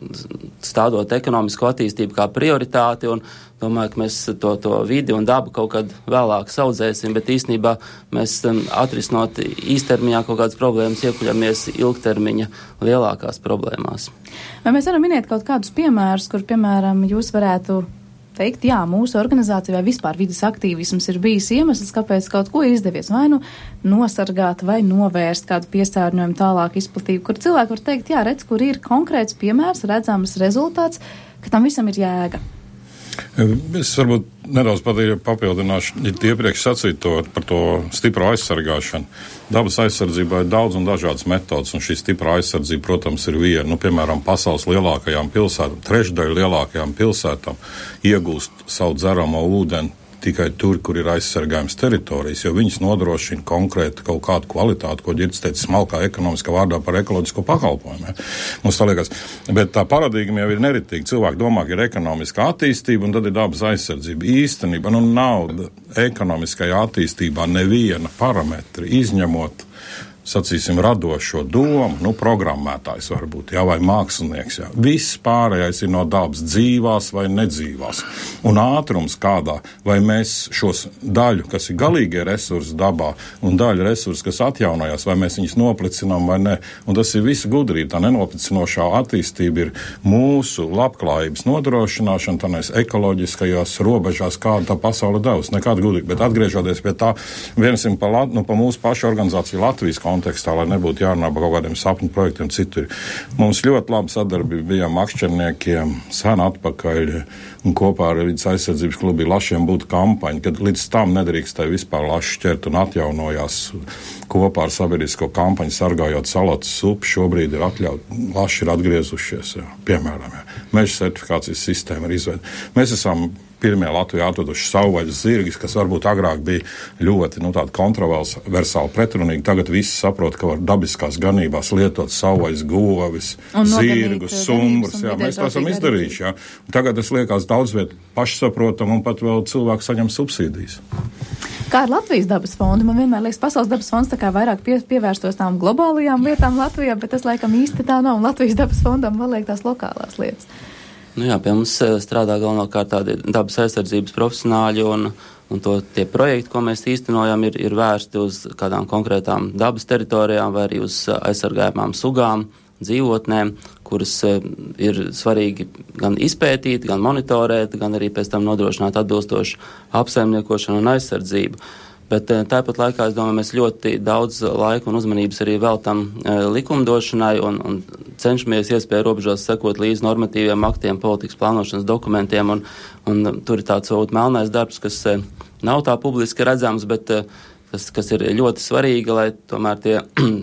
stādot ekonomisko attīstību kā prioritāti, un domāju, ka mēs to, to vidi un dabu kaut kad vēlāk saudzēsim, bet īstenībā mēs um, atrisinot īstermiņā kaut kādas problēmas iekuļamies ilgtermiņa lielākās problēmās. Vai mēs varam minēt kaut kādus piemērus, kur, piemēram, jūs varētu teikt, jā, mūsu organizācija vai vispār vidas aktīvisms ir bijis iemesls, kāpēc kaut ko ir izdevies vai nu nosargāt vai novērst kādu piesārņojumu tālāk izplatību, kur cilvēki var teikt, jā, redz, kur ir konkrēts piemērs, redzams rezultāts, ka tam visam ir jēga. Es varbūt nedaudz papildināšu iepriekš sacīt to par to stipro aizsargāšanu. Dabas aizsardzībā ir daudz un dažādas metodas, un šī stiprā aizsardzība, protams, ir viena. Nu, piemēram, pasaules lielākajām pilsētām, trešdaļu lielākajām pilsētām iegūst savu dzeramo ūdeni tikai tur, kur ir aizsargājums teritorijas, jo viņas nodrošina konkrēti kaut kādu kvalitāti, ko Ģirds teica smalkā ekonomiskā vārdā par ekoloģisko pakalpojumu. Ja. Mums tā liekas. Bet tā paradigma jau ir neritīga. Cilvēki domā, ka ir ekonomiskā attīstība un tad ir dabas aizsardzība. Īstenībā, nu nav ekonomiskajā attīstībā neviena parametra izņemot, sacīsim, radošo domu, nu, programmētājs varbūt, jā, vai mākslinieks, jā. Viss pārējais ir no dabas, dzīvās vai nedzīvās. Un ātrums kādā, vai mēs šos daļu, kas ir galīgie resursi dabā, un daļu resursi, kas atjaunojās, vai mēs viņus noplicinām vai ne. Un tas ir visa gudrība, tā nenoplicinošā attīstība ir mūsu labklājības nodrošināšana, tādās ekoloģiskajās robežās, kāda tā pasaule devas, nekāda gudrība. Bet atgriežoties pie tā, viensim pa, nu, pa mūsu pašu organizāciju Latvijas kontekstā, lai nebūtu jārunā par kaut kādiem sapņu projektiem citur. Mums ļoti laba sadarbība bija makšķerniekiem sen atpakaļ, un kopā ar vidas aizsardzības klubu lašiem būtu kampaņa, kad līdz tam nedrīkstēja vispār lašu šķert un atjaunojās kopā ar sabiedrisko kampaņu sargājot Salatas upi. Šobrīd ir atļaut, laši ir atgriezušies, jā, piemēram, jā. Meža certifikācijas sistēma ir izveida. Mēs esam pirmie Latvijā atraduši savvaļas zirgis, kas varbūt agrāk bija ļoti, nu, tāda kontroversāli pretrunīgi. Tagad visi saprot, ka var dabiskās ganībās lietot savvaļas govis, zirgus, sumbrus. Jā, mēs tā esam izdarījuši, jā. Tagad tas liekas daudz viet pašsaprotam un pat vēl cilvēku saņem subsīdijas. Kā ar Latvijas dabas fondu? Man vienmēr liekas, pasaules dabas fonds tā kā vairāk pie, pievērstos tām globālajām lietām Latvijā, bet tas laikam īsti tā nav, un Latvijas dabas fondam vēl liek tās lokālās lietas. Nu jā, pie mums strādā galvenokārt tādi dabas aizsardzības profesionāļi, un, un to, tie projekti, ko mēs īstenojam, ir, ir vērsti uz kādām konkrētām dabas teritorijām vai arī uz aizsargājumām sugām, dzīvotnēm, kuras ir svarīgi gan izpētīt, gan monitorēt, gan arī pēc tam nodrošināt atbilstošu apsaimniekošanu un aizsardzību. Bet tāpat laikā, es domāju, mēs ļoti daudz laika un uzmanības arī veltam e, likumdošanai un, un cenšamies iespēju robežās sekot līdz normatīviem aktiem, politikas plānošanas dokumentiem, un, un tur ir tāds varbūt melnais darbs, kas e, nav tā publiski redzams, bet e, kas, kas ir ļoti svarīgi, lai tomēr tie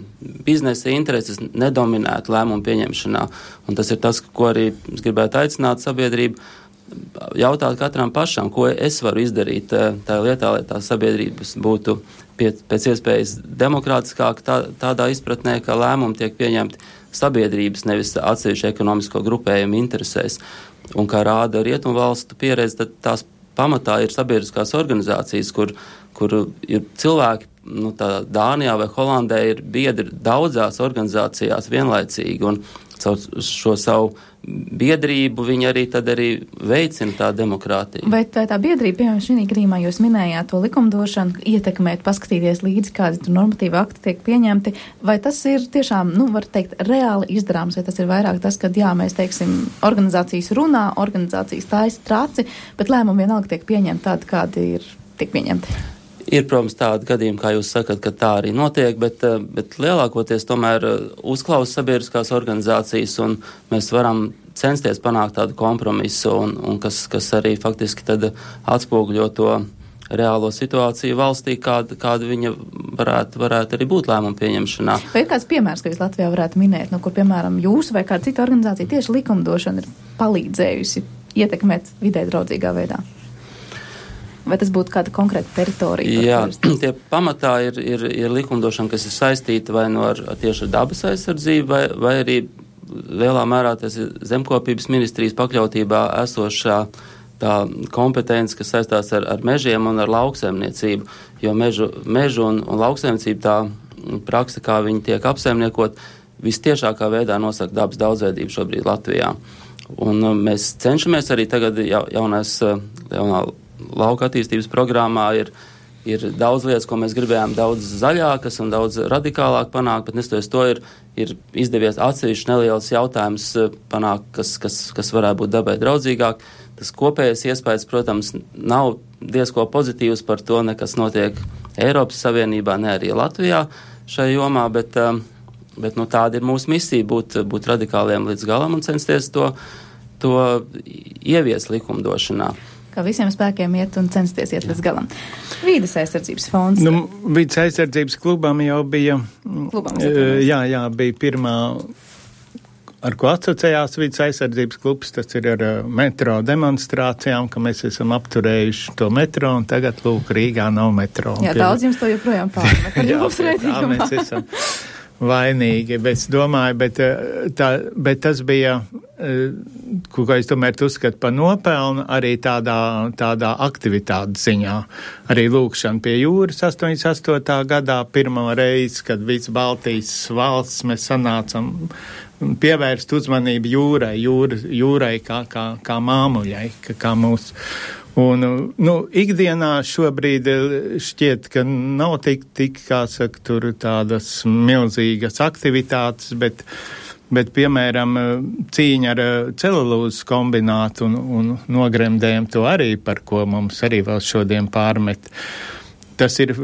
biznesa intereses nedominētu lēmumu pieņemšanā. Un tas ir tas, ko arī es gribētu aicināt sabiedrību, jautāt katram pašam, ko es varu izdarīt tā lietā, lai tā sabiedrības būtu pie, pēc iespējas demokrātiskāk tā, tādā izpratnē, ka lēmumi tiek pieņemti sabiedrības, nevis atsevišķu ekonomisko grupējumu interesēs. Un kā rāda rietumvalstu pieredze, tad tās pamatā ir sabiedriskās organizācijas, kur, kur ir cilvēki, nu tā Dānijā vai Holandē ir biedri daudzās organizācijās vienlaicīgi, un caur šo savu biedrību viņi arī tad arī veicina tā demokrātiju. Vai tā, tā biedrība, piemēram, šī grīmā jūs minējāt to likumdošanu, ietekmēt, paskatīties līdzi, kādi tur normatīvi akti tiek pieņemti, vai tas ir tiešām, nu, var teikt, reāli izdarāms, vai tas ir vairāk tas, ka, jā, mēs, teiksim, organizācijas runā, organizācijas taisa traci, bet lēmumi vienalga tiek pieņemti tādi, kādi ir tiek pieņemti? Ir, protams, tādi gadījumi, kā jūs sakat, ka tā arī notiek, bet, bet lielākoties tomēr uzklausa sabiedriskās organizācijas, un mēs varam censties panākt tādu kompromisu, un, un kas, kas arī faktiski tad atspoguļo to reālo situāciju valstī, kāda, kāda viņa varētu, varētu arī būt lēmumu pieņemšanā. Vai ir kāds piemērs, ko jūs Latvijā varētu minēt, no kur, piemēram, jūsu vai kāda cita organizācija tieši likumdošana ir palīdzējusi ietekmēt vidē draudzīgā veidā? Vai tas būtu kāda konkrēta teritorija? Jā, tie pamatā ir, ir, ir likumdošana, kas ir saistīta vai no ar, tieši ar dabas aizsardzību, vai, vai arī lielā mērā tas ir zemkopības ministrijas pakļautībā esošā tā kompetence, kas saistās ar, ar mežiem un ar lauksaimniecību, jo mežu, mežu un, un lauksaimniecību tā praksa, kā viņi tiek apsaimniekot, vistiešākā veidā nosaka dabas daudzveidību šobrīd Latvijā. Un mēs cenšamies arī tagad ja, jaunais, jaunā lauka attīstības programmā ir, ir daudz lietas, ko mēs gribējām daudz zaļākas un daudz radikālāk panākt, bet nestoties to ir, ir izdevies atsevišķi neliels jautājums panākt, kas, kas, kas varētu būt dabai draudzīgāk. Tas kopējais iespējas, protams, nav diezko pozitīvs par to, nekas notiek Eiropas Savienībā, ne arī Latvijā šajā jomā, bet, bet nu, tāda ir mūsu misija būt, būt radikāliem līdz galam un censties to, to ievies likumdošanā. Kā visiem spēkiem iet un censties iet līdz galam. Vīdes aizsardzības fonds. Nu, Vīdes aizsardzības klubam jau bija, Klubam, jā, jā, bija pirmā, ar ko asociējās Vīdes aizsardzības klubs, tas ir ar metro demonstrācijām, ka mēs esam apturējuši to metro, un tagad, lūk, Rīgā nav metro. Jā, pie... daudz jums to joprojām pārmet par jums redzījumā. Mēs esam vainīgi, bet es domāju, bet, tā, bet tas bija, ko es tomēr uzskatu par nopelnu, arī tādā, tādā aktivitātes ziņā. Arī lūkšana pie jūras astoņdesmit astotā gadā, pirmā reize, kad viss Baltijas valsts mēs sanācam pievērst uzmanību jūrai, jūra, jūrai kā, kā, kā māmuļai, kā, kā mūsu. Un, nu, ikdienā šobrīd šķiet, ka nav tik, tik, kā saka, tur tādas milzīgas aktivitātes, bet, bet piemēram, cīņa ar celulūzes kombinātu un, un nogremdējumu to arī, par ko mums arī vēl šodien pārmet. Tas ir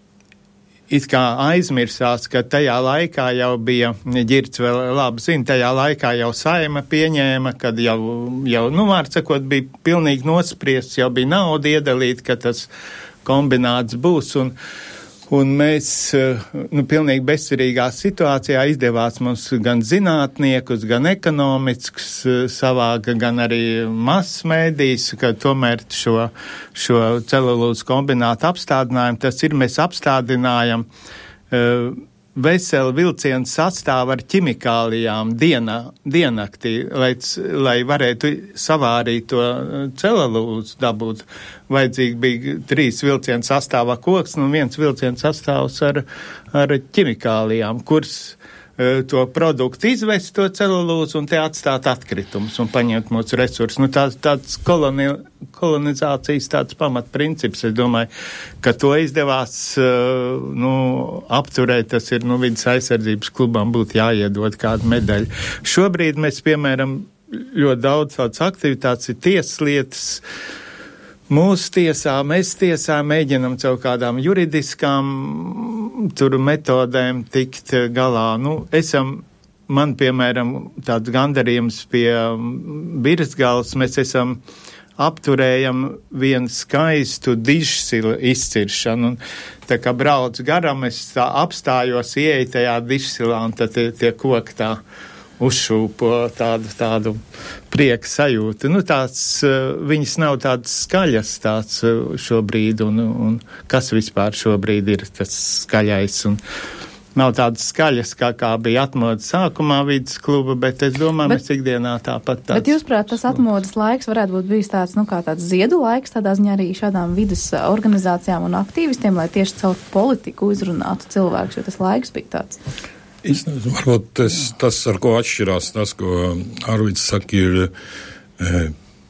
it kā aizmirsās, ka tajā laikā jau bija, Ģirds vēl labi zina, tajā laikā jau Saeima pieņēma, kad jau, jau nu, vārds sakot, bija pilnīgi nospriests, jau bija nauda iedalīta, ka tas kombināts būs, un, un mēs, nu, pilnīgi bezcerīgā situācijā izdevās mums gan zinātniekus, gan ekonomisks savāk, gan arī masas mēdīs, ka tomēr šo, šo celulūzes kombinātu apstādinājumu, tas ir, mēs apstādinājam uh, veselu vilcienu sastāvu ar ķimikālijām dienā, diennaktī, lai, lai varētu savārīt to celulūzu dabūt. Vajadzīgi bija trīs vilcienu sastāvā koks un viens vilcienu sastāvs ar, ar ķimikālijām, kuras uh, to produktu izvest, to celulūzu, un te atstāt atkritumus un paņemt mūsu resursus. Nu, tā, tāds koloni, kolonizācijas tāds pamatprincips, es domāju, ka to izdevās uh, nu, apturēt, tas ir, nu, Vides aizsardzības klubam būtu jāiedod kādu medaļu. Šobrīd mēs, piemēram, ļoti daudz tādas aktivitātes ir tieslietas, mūsu tiesā, mēs tiesā mēģinam caur kādām juridiskām tur metodēm tikt galā. Nu, esam, man, piemēram, tāds gandarījums pie Birzgales, mēs esam apturējam vienu skaistu dižsilu izciršanu, un tā kā brauc garām, es tā apstājos, ieeju tajā dižsilā, un tad tie, tie koki tā uzšūpo tādu, tādu prieka sajūtu. Nu, tāds, viņas nav tādas skaļas tāds šobrīd, un, un kas vispār šobrīd ir tas skaļais, un nav tādas skaļas, kā, kā bija atmodas sākumā Vides kluba, bet es domāju, bet, mēs ikdienā tāpat tāds. Bet jūs prāt, tas atmodas laiks varētu būt bijis tāds, nu, kā tāds ziedu laiks, tādā ziņā arī šādām vides organizācijām un aktīvistiem, lai tieši caur politiku uzrunātu cilvēkus, jo tas laiks bija tāds. Es nezinu, varbūt tas, tas, ar ko atšķirās tas, ko Arvids saka, ir e,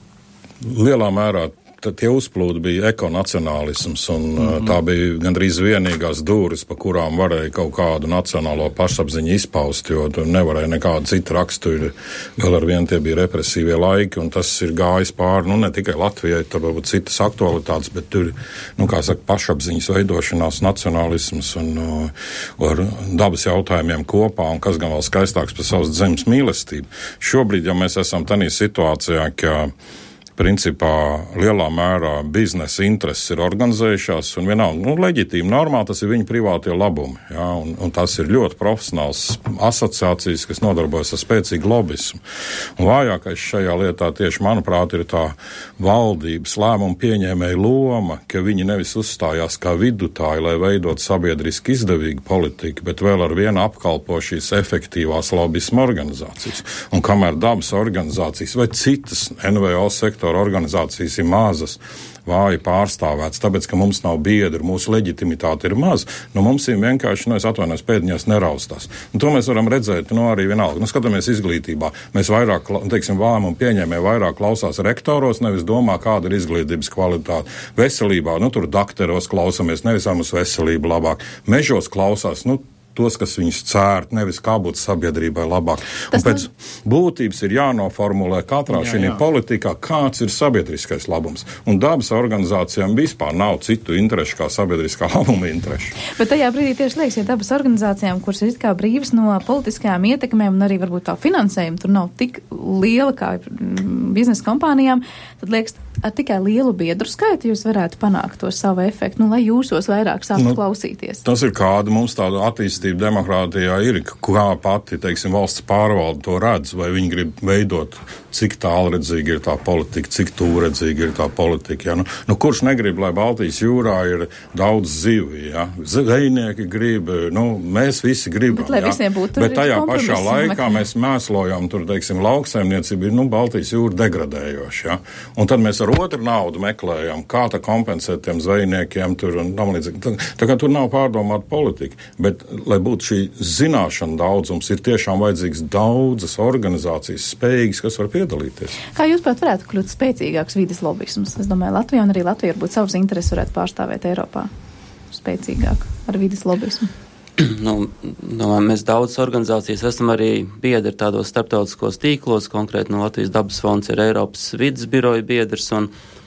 lielā mērā tie uzplūdi bija ekonacionālisms, un mm-hmm. tā bija gandrīz vienīgās dūris, pa kurām varēja kaut kādu nacionālo pašapziņu izpaust, jo tur nevarēja nekādu citu raksturu, vēl ar vienu tie bija represīvie laiki, un tas ir gājis pāri, nu, ne tikai Latvijai, tur varbūt citas aktualitātes, bet tur, nu, kā saka, pašapziņas veidošanās, nacionālisms un uh, ar dabas jautājumiem kopā, un kas gan vēl skaistāks par savas zemes mīlestību. Šobrīd, ja mēs esam tādā situācijā, ka principā lielā mērā biznesa intereses ir organizējušās, un vienalga, nu, leģitīmi, normāli tas ir viņu privātie labumi, jā, un, un tas ir ļoti profesionāls asociācijas, kas nodarbojas ar spēcīgu lobismu. Un vājākais šajā lietā tieši, manuprāt, ir tā valdības lēmuma pieņēmēja loma, ka viņi nevis uzstājās kā vidutāji, lai veidot sabiedriski izdevīgu politiku, bet vēl ar vienu apkalpo šīs efektīvās lobismu organizācijas. Un kamēr dabas organizācijas vai citas N V O sektora organizācijas ir mazas, vāji pārstāvēts, tāpēc, ka mums nav biedru, mūsu leģitimitāte ir maz, nu mums ir vienkārši, nu es atvainojos, pēdiņās neraustās. Un to mēs varam redzēt, nu arī vienalga, nu skatāmies izglītībā, mēs vairāk, teiksim, lēmumu pieņēmēji vairāk klausās rektoros, nevis domā, kāda ir izglītības kvalitāte. Veselībā, nu tur dakteros klausamies, nevis mums veselība labāk. Mežos klausās, nu, tos, kas viņus cērt, nevis kā būt sabiedrībai labāk. Tas un pēc man... būtības ir jānoformulē katrā šī politikā, kāds ir sabiedriskais labums. Un dabas organizācijām vispār nav citu interešu kā sabiedriskā labuma interešu. Bet tajā brīdī tieši liekas, ja dabas organizācijām, kuras ir kā brīvas no politiskajām ietekmēm un arī varbūt tā finansējuma tur nav tik liela kā biznesa kompānijām, tad liekas, ar tikai lielu biedru skaitu jūs varētu panākt to savu efektu, nu, lai jūsos vairāk sāktu nu, klausīties? Tas ir kāda mums tāda attīstība demokrātijā ir, kā pati, teiksim, valsts pārvalde to redz, vai viņi grib veidot, cik tālredzīgi ir tā politika, cik tūredzīgi ir tā politika. Ja? Nu, nu, kurš negrib, lai Baltijas jūrā ir daudz zivju, ja? Zvejnieki grib, nu, mēs visi gribam. Bet, lai visiem ja? būtu Bet tajā pašā laikā meklē. mēs mēslojam, tur, teiksim, lauksaimniecība ir, nu, Baltijas jūra degradējoša, ja? Un tad mēs ar otru naudu meklējam, kā tā kompensēt tiem zvejniekiem tur un tam līdzīgi. Tā, tā kā tur nav pārdomāta politika, bet, lai būtu šī zināšana daudzums, ir tiešām vajadzīgs daudzas organizācijas spējīgas, kas var piedalīties. Kā jūs pat varētu kļūt spēcīgāks vides lobisms? Es domāju, Latvija un arī Latvija varbūt savus intereses varētu pārstāvēt Eiropā spēcīgāk ar vides lobismu. Nu, nu, mēs daudzas organizācijas esam arī biedri tādos starptautiskos tīklos, konkrēti no Latvijas dabas fonds ir Eiropas vides biroja biedrs un,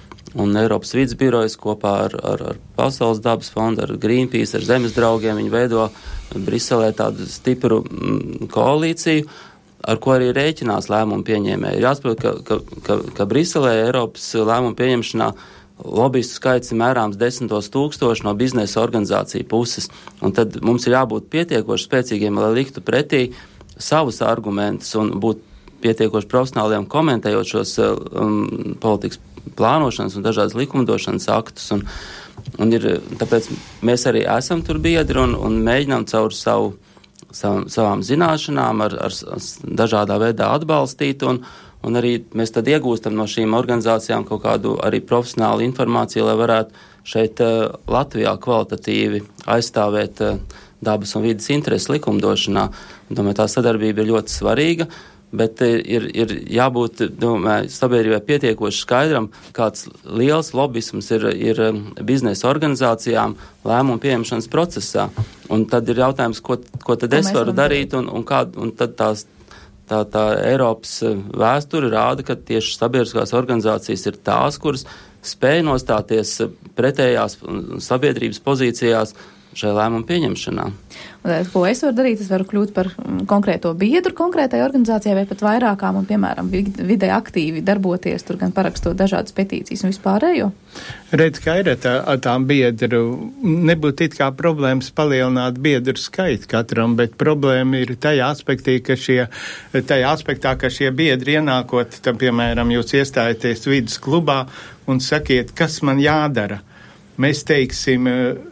un Eiropas vides birojas kopā ar, ar, ar Pasaules dabas fondu, ar Greenpeace, ar zemes draugiem. Viņi veido Briselē tādu stipru mm, koalīciju, ar ko arī rēķinās lēmumu pieņēmēji. Ir jāsaprot, ka, ka, ka, ka Briselē Eiropas lēmumu pieņemšanā lobbyistu skaits ir mērāms desmitos tūkstoši no biznesa organizāciju puses, un tad mums ir jābūt pietiekoši spēcīgiem, lai liktu pretī savus argumentus un būt pietiekoši profesionāliem komentējot šos um, politikas plānošanas un dažādas likumdošanas aktus, un, un ir, tāpēc mēs arī esam tur biedri un, un mēģinām caur savu, sav, savām zināšanām ar, ar, ar dažādā veidā atbalstīt, un Un arī mēs tad iegūstam no šīm organizācijām kaut kādu arī profesionālu informāciju, lai varētu šeit uh, Latvijā kvalitatīvi aizstāvēt uh, dabas un vidas intereses likumdošanā. Domāju, tā sadarbība ir ļoti svarīga, bet uh, ir, ir jābūt, domāju, sabiedrībai pietiekoši skaidram, kāds liels lobisms ir, ir biznesa organizācijām lēmumu pieņemšanas procesā. Un tad ir jautājums, ko, ko tad ko es varu darīt, un, un, kā, un tad tās Tā, tā Eiropas vēsture rāda, ka tieši sabiedriskās organizācijas ir tās, kuras spēj nostāties pretējās sabiedrības pozīcijās šai lēmumu pieņemšanā. Un, ko es varu darīt? Es varu kļūt par konkrēto biedru konkrētai organizācijai vai pat vairākām un, piemēram, vidē aktīvi darboties, tur gan parakstot dažādas petīcijas un vispārējo? Redz, ka ir tā, tām biedru, nebūtu it kā problēmas palielināt biedru skaitu katram, bet problēma ir tajā aspektī, ka šie, tajā aspektā, ka šie biedri ienākot, tam, piemēram, jūs iestājaties vidas klubā un sakiet, kas man jādara. Mēs teiksim,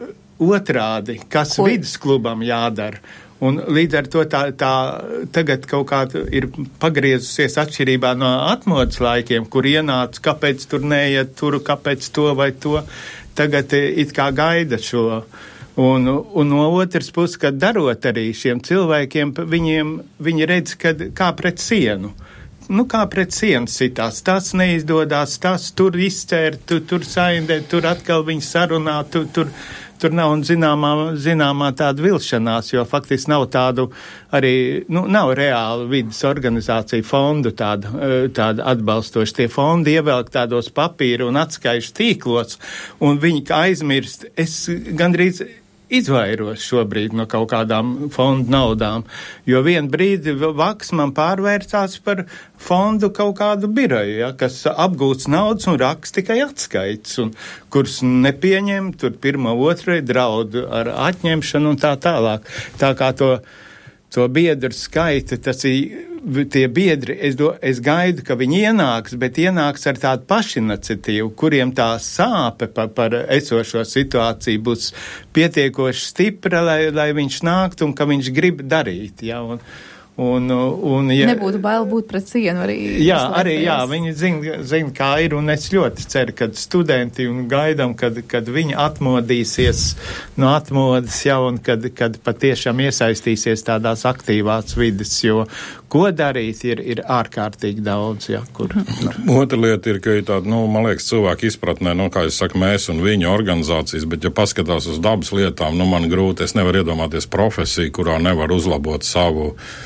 otrādi, kas Ko? Vidas klubam jādara. Un līdz ar to tā, tā tagad kaut kā ir pagriezusies atšķirībā no atmodas laikiem, kur ienāca, kāpēc tur neiet tur, kāpēc to vai to. Tagad it kā gaida šo. Un, un no otras puses, kad darot arī šiem cilvēkiem, viņiem, viņi redz, kad kā pret sienu. Nu, kā pret sienu sitās. Tas neizdodas, tas tur izcēr, tu, tur saindē, tur atkal viņi sarunā, tu, tur. Tur nav zināmā, zināmā tāda vilšanās, jo faktiski nav tādu arī, nu, nav reāli vidas organizāciju fondu tāda, tāda atbalstoši. Tie fondi ievelk tādos papīru un atskaišu tīklos, un viņi aizmirst, es gandrīz izvairos šobrīd no kaut kādām fondu naudām, jo vien brīdi vaks man pārvērcās par fondu kaut kādu biroju, ja, kas apgūts naudas un raksta tikai atskaits, un kurus nepieņem, tur pirmo otrai draudu ar atņemšanu un tā tālāk. Tā kā to, to biedru skaita, tas ir, tie biedri, es, do, es gaidu, ka viņi ienāks, bet ienāks ar tādu pašiniciatīvu, kuriem tā sāpe par, par esošo situāciju būs pietiekoši stipra, lai, lai viņš nāktu un ka viņš grib darīt, ja, un, un, un ja, nebūtu bail būt pret sienu arī. Jā, arī, jā, viņi zina, zin, kā ir, un es ļoti ceru, kad studenti un gaidam, kad, kad viņi atmodīsies no atmodas, ja, un kad, kad patiešām iesaistīsies tādās aktīvās vidas, jo ko darīt ir, ir ārkārtīgi daudz, ja, kur. Otra lieta ir, ka ir tāda, nu, man liekas, cilvēku izpratnē, nu, kā es saku, mēs un viņa organizācijas, bet ja paskatās uz dabas lietām, nu, man grūti, es nevaru iedomāties profesiju, kurā nevar uzlabot savu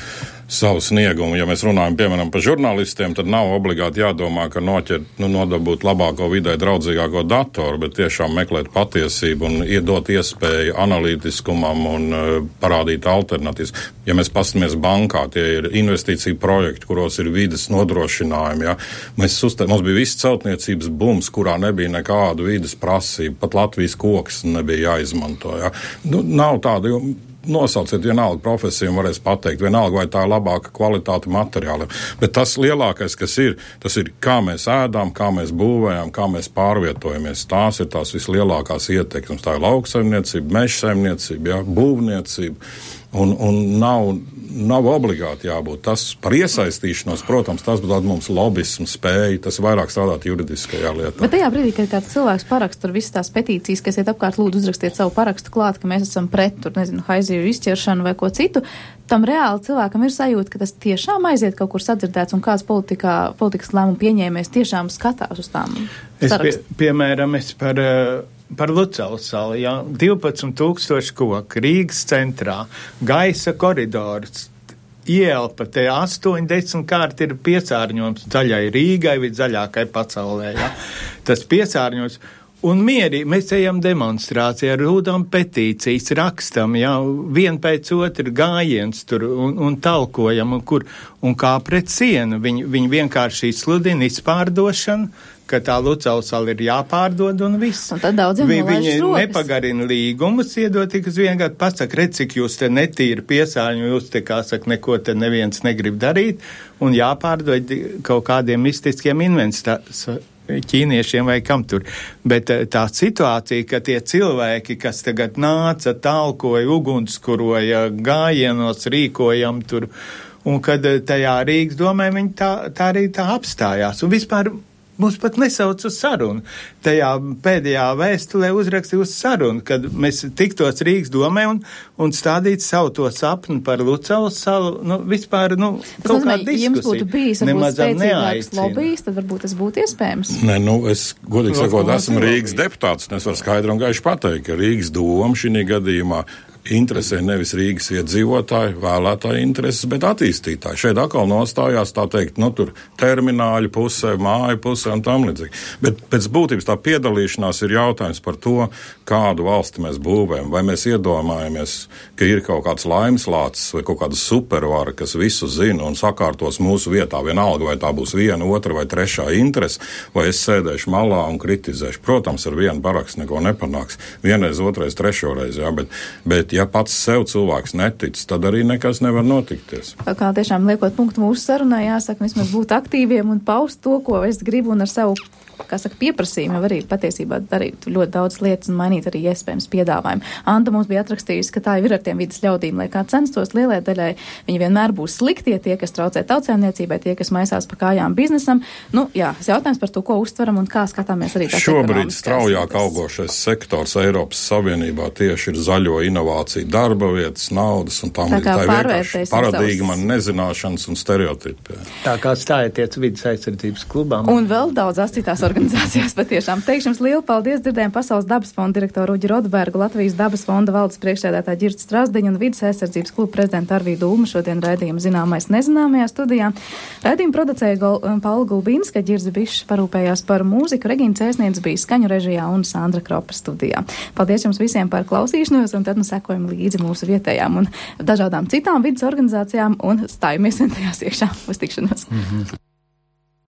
savu sniegumu. Ja mēs runājam, piemēram, par žurnālistiem, tad nav obligāti jādomā, ka noķert, nu, nodabūt labāko vidē draudzīgāko datoru, bet tiešām meklēt patiesību un iedot iespēju analītiskumam un uh, parādīt alternatīvas. Ja mēs pastamies bankā, tie ir investīcija projekti, kuros ir vides nodrošinājumi. Ja. Mēs uzstā, mums bija viss celtniecības bums, kurā nebija nekādu vides prasību, pat Latvijas koks nebija jāizmanto. Ja. Nu, nav tāda, jo nosauciet vienalga profesiju un varēs pateikt, vienalga vai tā ir labāka kvalitāte materiāliem. Bet tas lielākais, kas ir, tas ir kā mēs ēdām, kā mēs būvējam, kā mēs pārvietojamies. Tās ir tās vislielākās ietekmes. Tā ir lauksaimniecība, mežsaimniecība, ja, būvniecība. Un, un nav, nav obligāti jābūt. Tas par iesaistīšanos, protams, tas būtu mums lobismu spēja, tas vairāk strādāt juridiskajā lietā. Bet tajā brīdī, kad kāds cilvēks paraksta tur visas tās petīcijas, kas iet apkārt, lūdzu uzrakstiet savu parakstu klāt, ka mēs esam pret, tur, nezinu, haizīju izķeršanu vai ko citu, tam reāli cilvēkam ir sajūta, ka tas tiešām aiziet kaut kur sadzirdēts un kāds politikā, politikas lēmumu pieņēmējs tiešām skatās uz tām sarakstu. Pie, piemēram, es par... Uh, Par Lucavas salu, jā, divpadsmit tūkstoši koku, Rīgas centrā, gaisa koridors, ielpa, te astoņdesmit kārt ir piesārņojums zaļai Rīgai, viszaļākai pasaulē, jā. Tas piesārņojums. Un mierīgi mēs ejam demonstrācijā, rūdām petīcijas, rakstam, jā, vien pēc otru gājiens tur un, un talkojam, un, kur, un kā pret sienu. Viņi, viņi vienkārši izsludina izpārdošanu, ka tā Lucavas sala ir jāpārdod un viss. Un tad daudziem Vi, nolaižas viņi rokas. nepagarina līgumus, iedot tik uz vienu gadu, pasaka, redz, cik jūs te netīri piesārņu, jūs te, kā saka, neko te neviens negrib darīt, un jāpārdod kaut kādiem mistiskiem inventācijiem. Ķīniešiem vai kam tur. Bet tā situācija, ka tie cilvēki, kas tagad nāca, talkoja, ugunskuroja, gājienos rīkojam tur, un kad tajā Rīgas domē viņi tā, tā arī tā apstājās. Un vispār mums pat nesauc uz sarunu. Tajā pēdējā vēstulē uzrakstīja uz sarunu, kad mēs tiktos Rīgas domē un, un stādīt savu to sapni par Lucavas salu, nu, vispār, nu, kaut kāda diskusija. Ja jums būtu bijis, varbūt spēcīgāks lobijs, tad varbūt tas būtu iespējams. Nē, nu, es, godīgi sakot, esmu Rīgas deputāts, un es varu skaidri un gaiši pateikt, ka Rīgas doma šī gadījumā interesē nevis Rīgas iedzīvotāji, vēlētāji intereses, bet attīstītāji. Šeit atkal nostājās, tā teikt, nu, tur termināļu pusē, māju pusē un tam līdzīgi. Bet pēc būtības tā piedalīšanās ir jautājums par to, kādu valsti mēs būvējam. Vai mēs iedomājamies, ka ir kaut kāds laimeslācis vai kaut kāda supervara, kas visu zina un sakārtos mūsu vietā, vienalga, vai tā būs viena, otra vai trešā interese, vai es sēdēšu malā un kritizēšu. Protams, ar vienu parakstu neko nepanāks. Vienreiz, otrais, trešoreiz, jā, bet, bet ja pats sev cilvēks netic, tad arī nekas nevar notikties. Kā tiešām liekot punktu mūsu sarunā, jāsaka, vismaz būt aktīviem un paust to, ko es gribu un ar savu, kā saka, pieprasījumu, jau arī patiesībā darīt ļoti daudz lietas un mainīt arī iespējams piedāvājumu. Anta mums bija atrakstījusi, ka tā jau ir ar tiem vidas ļaudīm, lai kā censtos lielai daļai, viņi vienmēr būs sliktie, tie, kas traucē tautsēmniecībai, tie, kas maisās pa kājām biznesam. Nu, jā, tas jautājums par to, ko uztveram un kā skatāmies arī tās šobrīd straujāk augošais sektors Eiropas Savienībā tieši ir zaļo inovāciju, darba vietas, naudas un tam līdzīgi. Tā ir vienkārši paradigma, nezināšanas un stereotipi. Tā kā stājieties vidas aizsardzības klubām. Un vēl daudzās citās organizācijās patiešām. Teikšu jums lielu paldies, dzirdējām Pasaules dabas fonda direktoru Uģi Rodbergu, Latvijas dabas fonda valdes priekšsēdētāju Ģirtu Strazdiņu un vidas aizsardzības klubu prezidentu Arvīdu Ulmu šodien raidījumu Zināmais nezināmajā studijā. Raidījumu producēja Gol, Paula Gulbinska, Ģirzi Bišs parūpējās par mūziku, Regīna Cēsniec bija skaņu režijā un Sandra Kropa studijā. Paldies jums visiem par klausīšanos un tad nu sekojam līdzi mūsu vietējām un dažādām citām vidas organizācijām un stājamies vien tajās iekšā uz tikšanos. Mm-hmm.